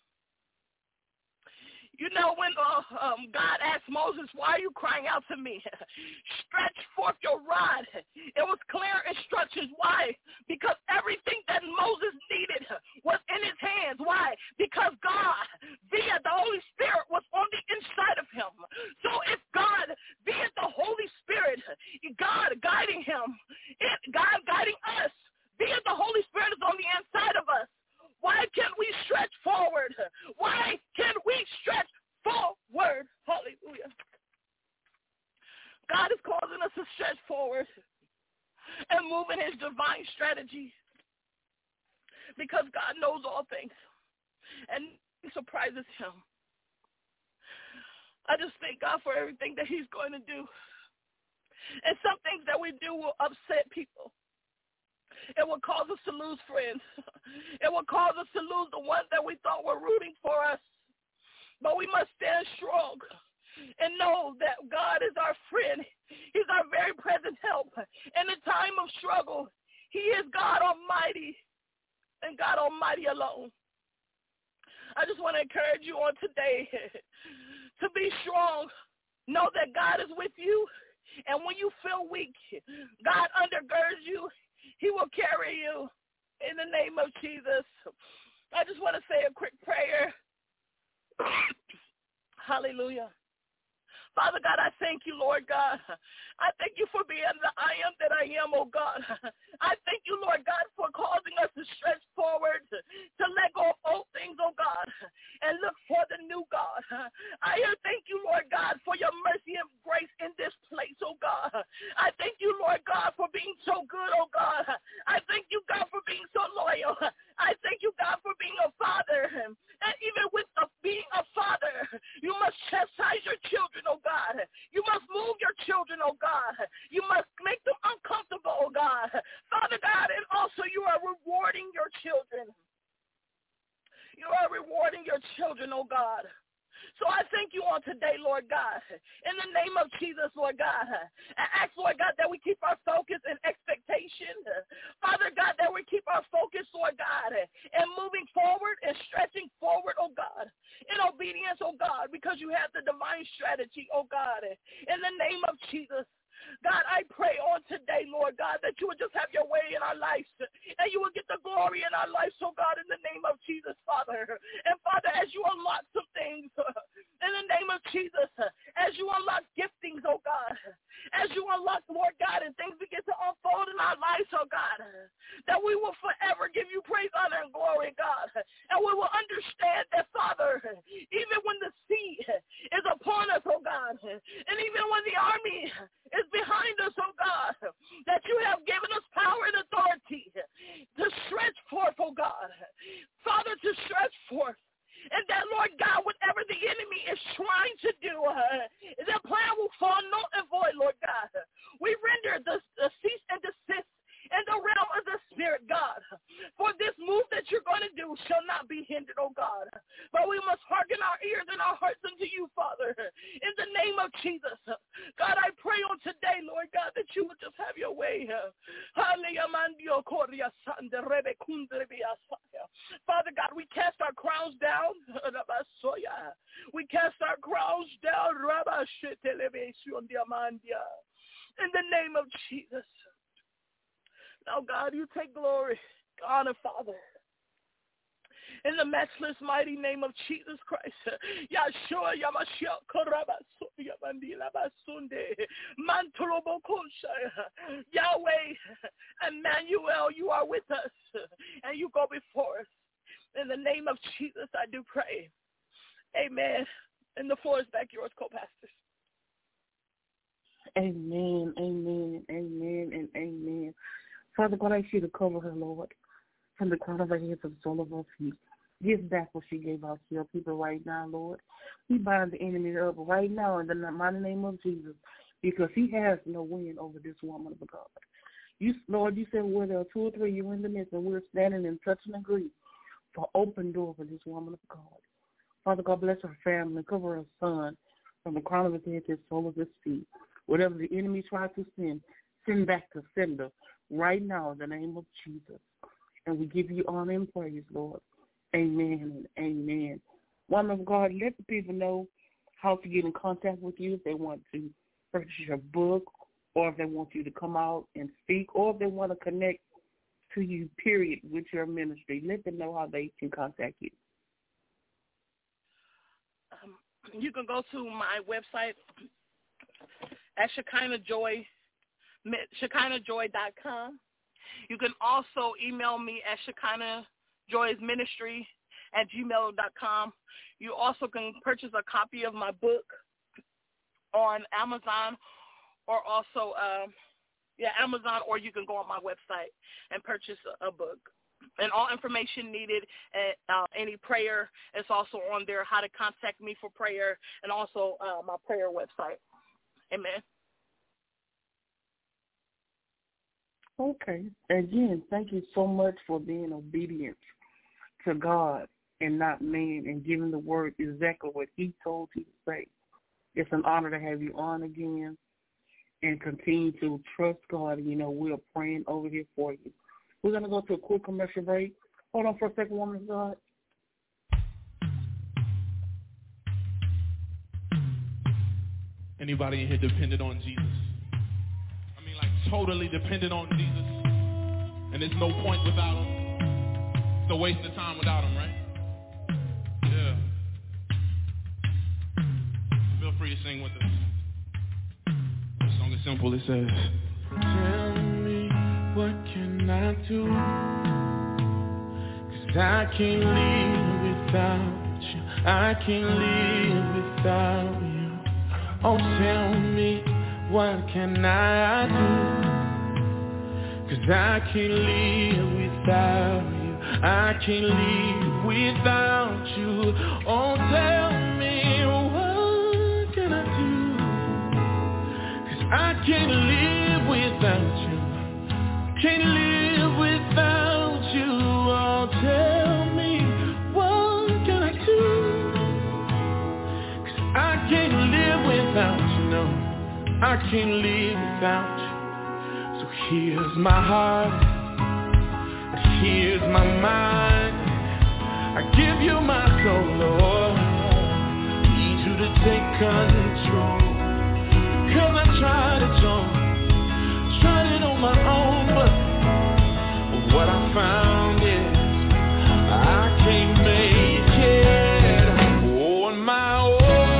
You know, when uh, um, God asked Moses, why are you crying out to me? Stretch forth your rod. It was clear instructions. Why? Because everything that Moses needed was in his hands. Why? Because God, via the Holy Spirit, was on the inside of him. So if God, via the Holy Spirit, God guiding him, God guiding us, via the Holy Spirit is on the inside of us, why can't we stretch forward? Why can't we stretch forward? Hallelujah. God is causing us to stretch forward and move in his divine strategy because God knows all things and he surprises him. I just thank God for everything that he's going to do. And some things that we do will upset people. It will cause us to lose friends. It will cause us to lose the ones that we thought were rooting for us. But we must stand strong and know that God is our friend. He's our very present help. In the time of struggle, he is God Almighty and God Almighty alone. I just want to encourage you on today to be strong. Know that God is with you. And when you feel weak, God undergirds you. He will carry you in the name of Jesus. I just want to say a quick prayer. Hallelujah. Father God, I thank you, Lord God. I thank you for being the I am that I am, oh God. I thank you, Lord God, for causing us to stretch forward, to let go of old things, oh God, and look for the new God. I thank you, Lord God, for your mercy and grace in this place, oh God. I thank you, Lord God, for being so good, oh God. I thank you, God, for being so loyal. I thank you, God, for being a father. And even with a, being a father, you must chastise your children, oh God. You must move your children, oh God. You must make them uncomfortable, oh God. Father God, and also you are rewarding your children. You are rewarding your children, oh God. So I thank you on today, Lord God. In the name of Jesus, Lord God, I ask, Lord God, that we keep our focus and expectation. Father God, that we keep our focus, Lord God, and moving forward and stretching forward, oh God, in obedience, oh God, because you have the divine strategy, oh God. In the name of Jesus. God, I pray on today, Lord God, that you would just have your way in our lives and you would get the glory in our lives, oh God, in the name of Jesus, Father. And Father, as you unlock some things in the name of Jesus, as you unlock giftings, oh God, as you unlock, Lord God, and things begin to unfold in our lives, oh God, that we will forever give you praise, honor, and glory, God. And we will understand that, Father, even when the sea is upon us, oh God, and even when the army is behind us, oh God, that you have given us power and authority to stretch forth, oh God. Father, to stretch forth. And that, Lord God, whatever the enemy is trying to do, uh, the plan will fall null and void, Lord God. We render the, the cease and desist in the realm of the Spirit, God. For this move that you're going to do shall not be hindered, oh God. But we must hearken our ears and our hearts unto you, Father, in the name of Jesus. God, I pray on today, Lord God, that you would just have your way. Father God, we cast our crowns down. We cast our crowns down. In the name of Jesus. Now, God, you take glory. honor, Father. In the matchless mighty name of Jesus Christ. Yahshua Yamashiach Korabasu Yamandila Basunde Mantolobokosha. Yahweh Emmanuel, you are with us and you go before us. In the name of Jesus, I do pray. Amen. And the floor is back yours, co-pastors. Amen, amen, amen, and amen. Father God, I ask you to cover her, Lord, from the crown of her head to the sole of her feet. Give back what she gave out to your people right now, Lord. We bind the enemy up right now in the mighty name of Jesus, because he has no win over this woman of God. You, Lord, you said where there are two or three, you're in the midst, and we're standing and touching and agree for open door for this woman of God. Father God, bless her family, cover her son from the crown of his head to the sole of his feet. Whatever the enemy tries to send, send back to sender right now in the name of Jesus. And we give you honor and praise, Lord. Amen and amen. Woman of God, let the people know how to get in contact with you if they want to purchase your book, or if they want you to come out and speak, or if they want to connect to you, period, with your ministry. Let them know how they can contact you. Um, you can go to my website at Shekinah Joy, Shekinah Joy dot com. You can also email me at Shekinah Joy's Ministry at gmail dot com. You also can purchase a copy of my book on Amazon, or also, um, yeah, Amazon, or you can go on my website and purchase a, a book. And all information needed, uh, any prayer, is also on there, how to contact me for prayer, and also uh, my prayer website. Amen. Okay. Again, thank you so much for being obedient to God and not man, and giving the word exactly what he told you to say. It's an honor to have you on again, and continue to trust God. You know, we're praying over here for you. We're going to go to a quick commercial break. Hold on for a second, woman of God. Anybody in here dependent on Jesus? I mean, like totally dependent on Jesus. And there's no point without him. It's a waste of time without him, right? Yeah. Feel free to sing with us. The song is simple. It says, tell me, what can I do? 'Cause I can't live without you. I can't live without you. Oh, tell me, what can I do? 'Cause I can't live without you. I can't live without you. Oh, tell me, what can I do? 'Cause I can't live without you. Can't live without you. Oh, tell me, what can I do? 'Cause I can't live without you, no. I can't live without you. So here's my heart, and here's my mind. I give you my soul, Lord. Need you to take control. 'Cause I tried it all, tried it on my own, but what I found is I can't make it on my own.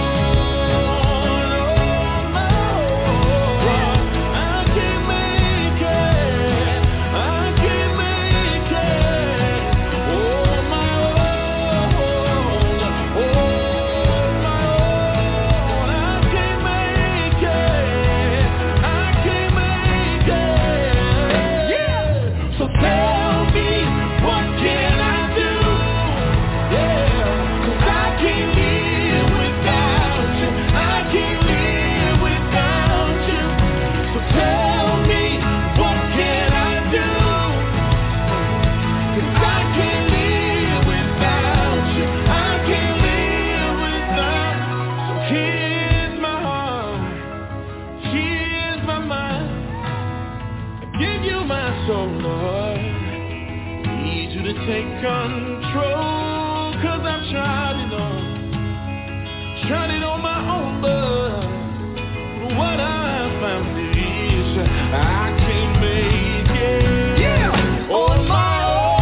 Take control, 'cause I've tried it all, tried it on my own, but what I found is I can't make it yeah. on my own.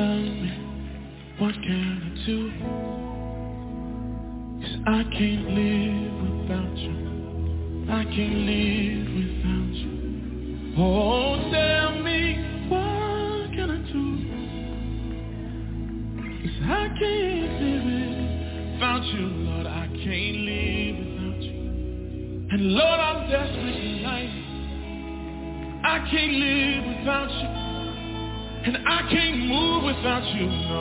tell me, what can I do? 'Cause I can't live without you. I can't live without you. Oh, tell me, what can I do? 'Cause I can't live without you, Lord. I can't live without you. And Lord, I'm desperate tonight. I can't live without you. And I can't move without you, no.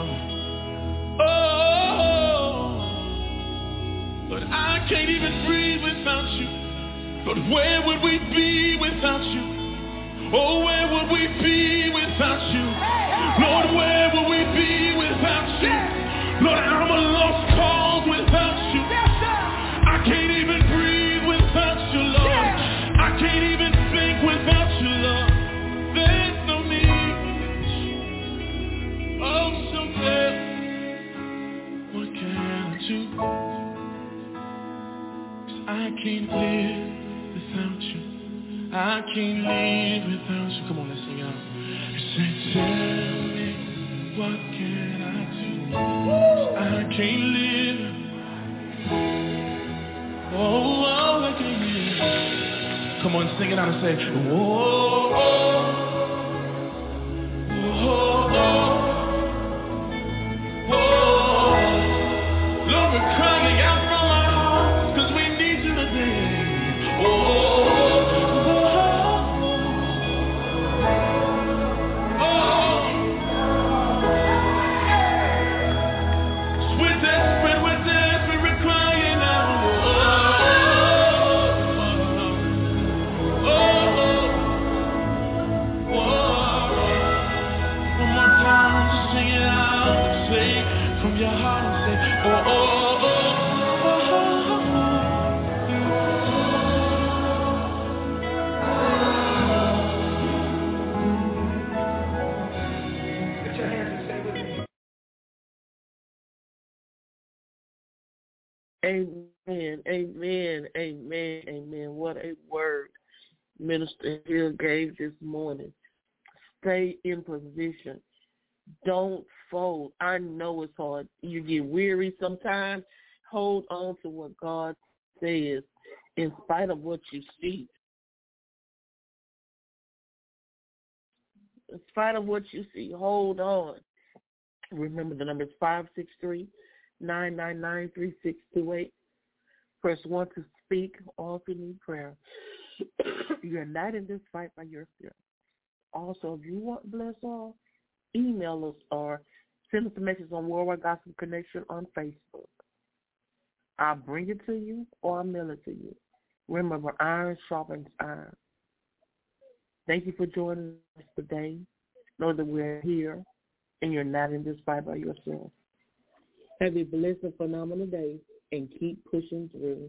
Oh, but I can't even breathe without you. But where would we be without you? Oh, where would we be without you? Lord, where would we be without you? Lord, I'm a lost cause without you. I can't even breathe without you, Lord. I can't even think without you, Lord. There's no need. Oh, so there. What can I do? 'Cause I can't live without you. I can't live without you. Come on, let's sing out. Say, tell me, what can I do? I can't live. Oh, oh, I can't live. Come on, sing it out and say, whoa, oh, whoa, oh, whoa. Lord, we're crying out from our hearts because we need you today. Oh. Your heart and say, oh, oh, oh, oh, oh. Put your hands and say with me. Amen, amen, amen, amen. What a word Minister Hill gave this morning. Stay in position. Don't fold. I know it's hard. You get weary sometimes. Hold on to what God says in spite of what you see. In spite of what you see, hold on. Remember the number is five six three, nine nine nine, three six two eight. Press one to speak or if you need prayer. You're not in this fight by yourself. Also, if you want to bless all, email us or send us a message on Worldwide Gospel Connection on Facebook. I'll bring it to you or I'll mail it to you. Remember, iron sharpens iron. Thank you for joining us today. Know that we're here and you're not in this fight by yourself. Have a blessed and phenomenal day and keep pushing through.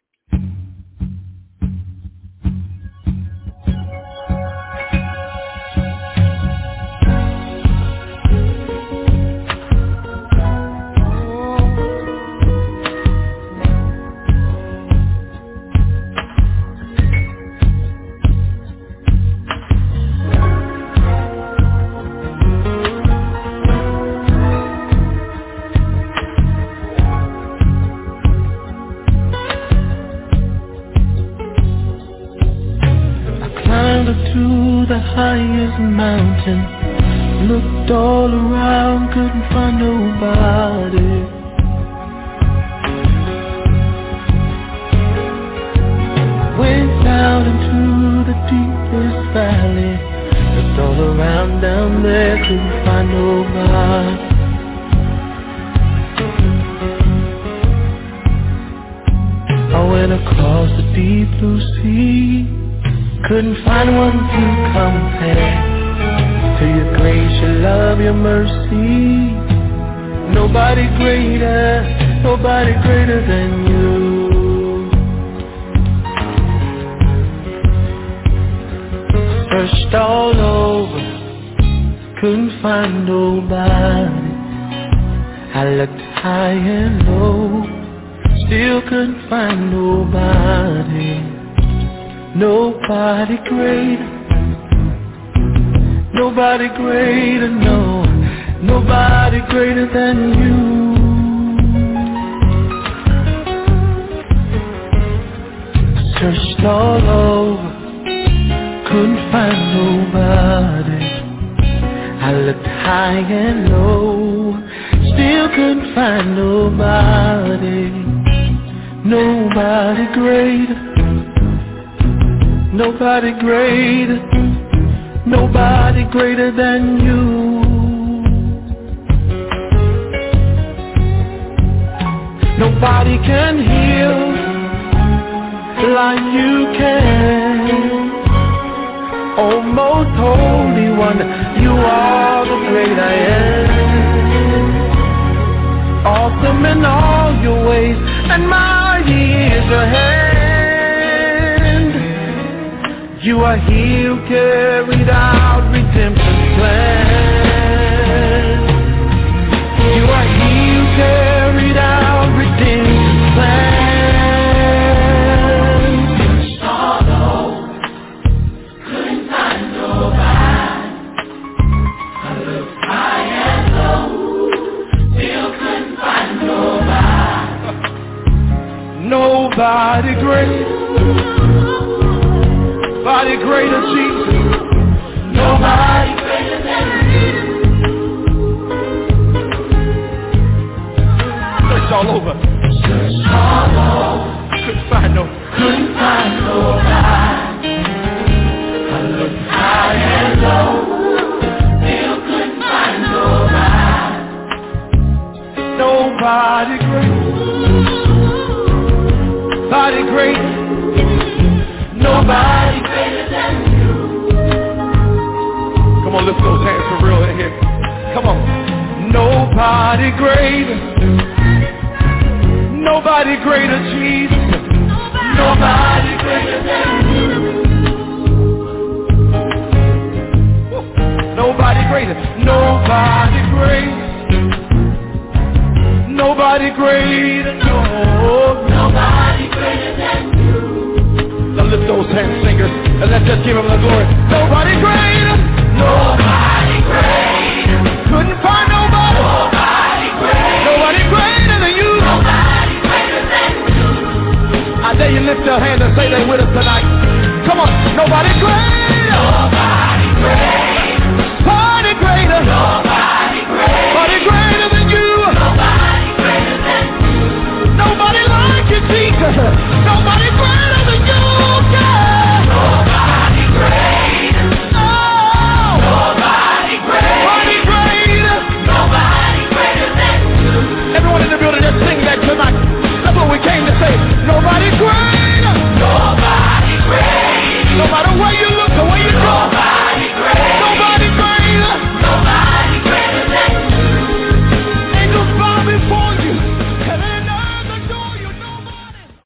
Highest mountain, looked all around, couldn't find nobody. Went down into the deepest valley, looked all around down there, couldn't find nobody. I went across the deep blue sea, couldn't find one to compare to your grace, your love, your mercy. Nobody greater, nobody greater than you. Searched all over, couldn't find nobody. I looked high and low, still couldn't find nobody. Nobody greater, nobody greater, no, Nobody greater than you. Searched all over, couldn't find nobody. I looked high and low, still couldn't find nobody. Nobody greater, nobody greater, nobody greater than you. Nobody can heal like you can. Oh, most holy one, you are the great I am. Awesome in all your ways, and mighty is your hand. You are he who carried out redemption's plan. You are he who carried out redemption's plan. Nobody great, nobody greater, Jesus. Nobody greater than you. Search all over, search all over. Couldn't find no, couldn't find nobody. I looked high and low, still couldn't find nobody. Nobody great. Nobody great, nobody greater than you. Come on, lift those hands for real in here. Come on. Nobody greater, nobody greater, Jesus. Nobody greater than you. Nobody greater, nobody greater, nobody greater, no. Nobody greater than you. Now lift those hands, singers, and let's just give him the glory. Nobody greater.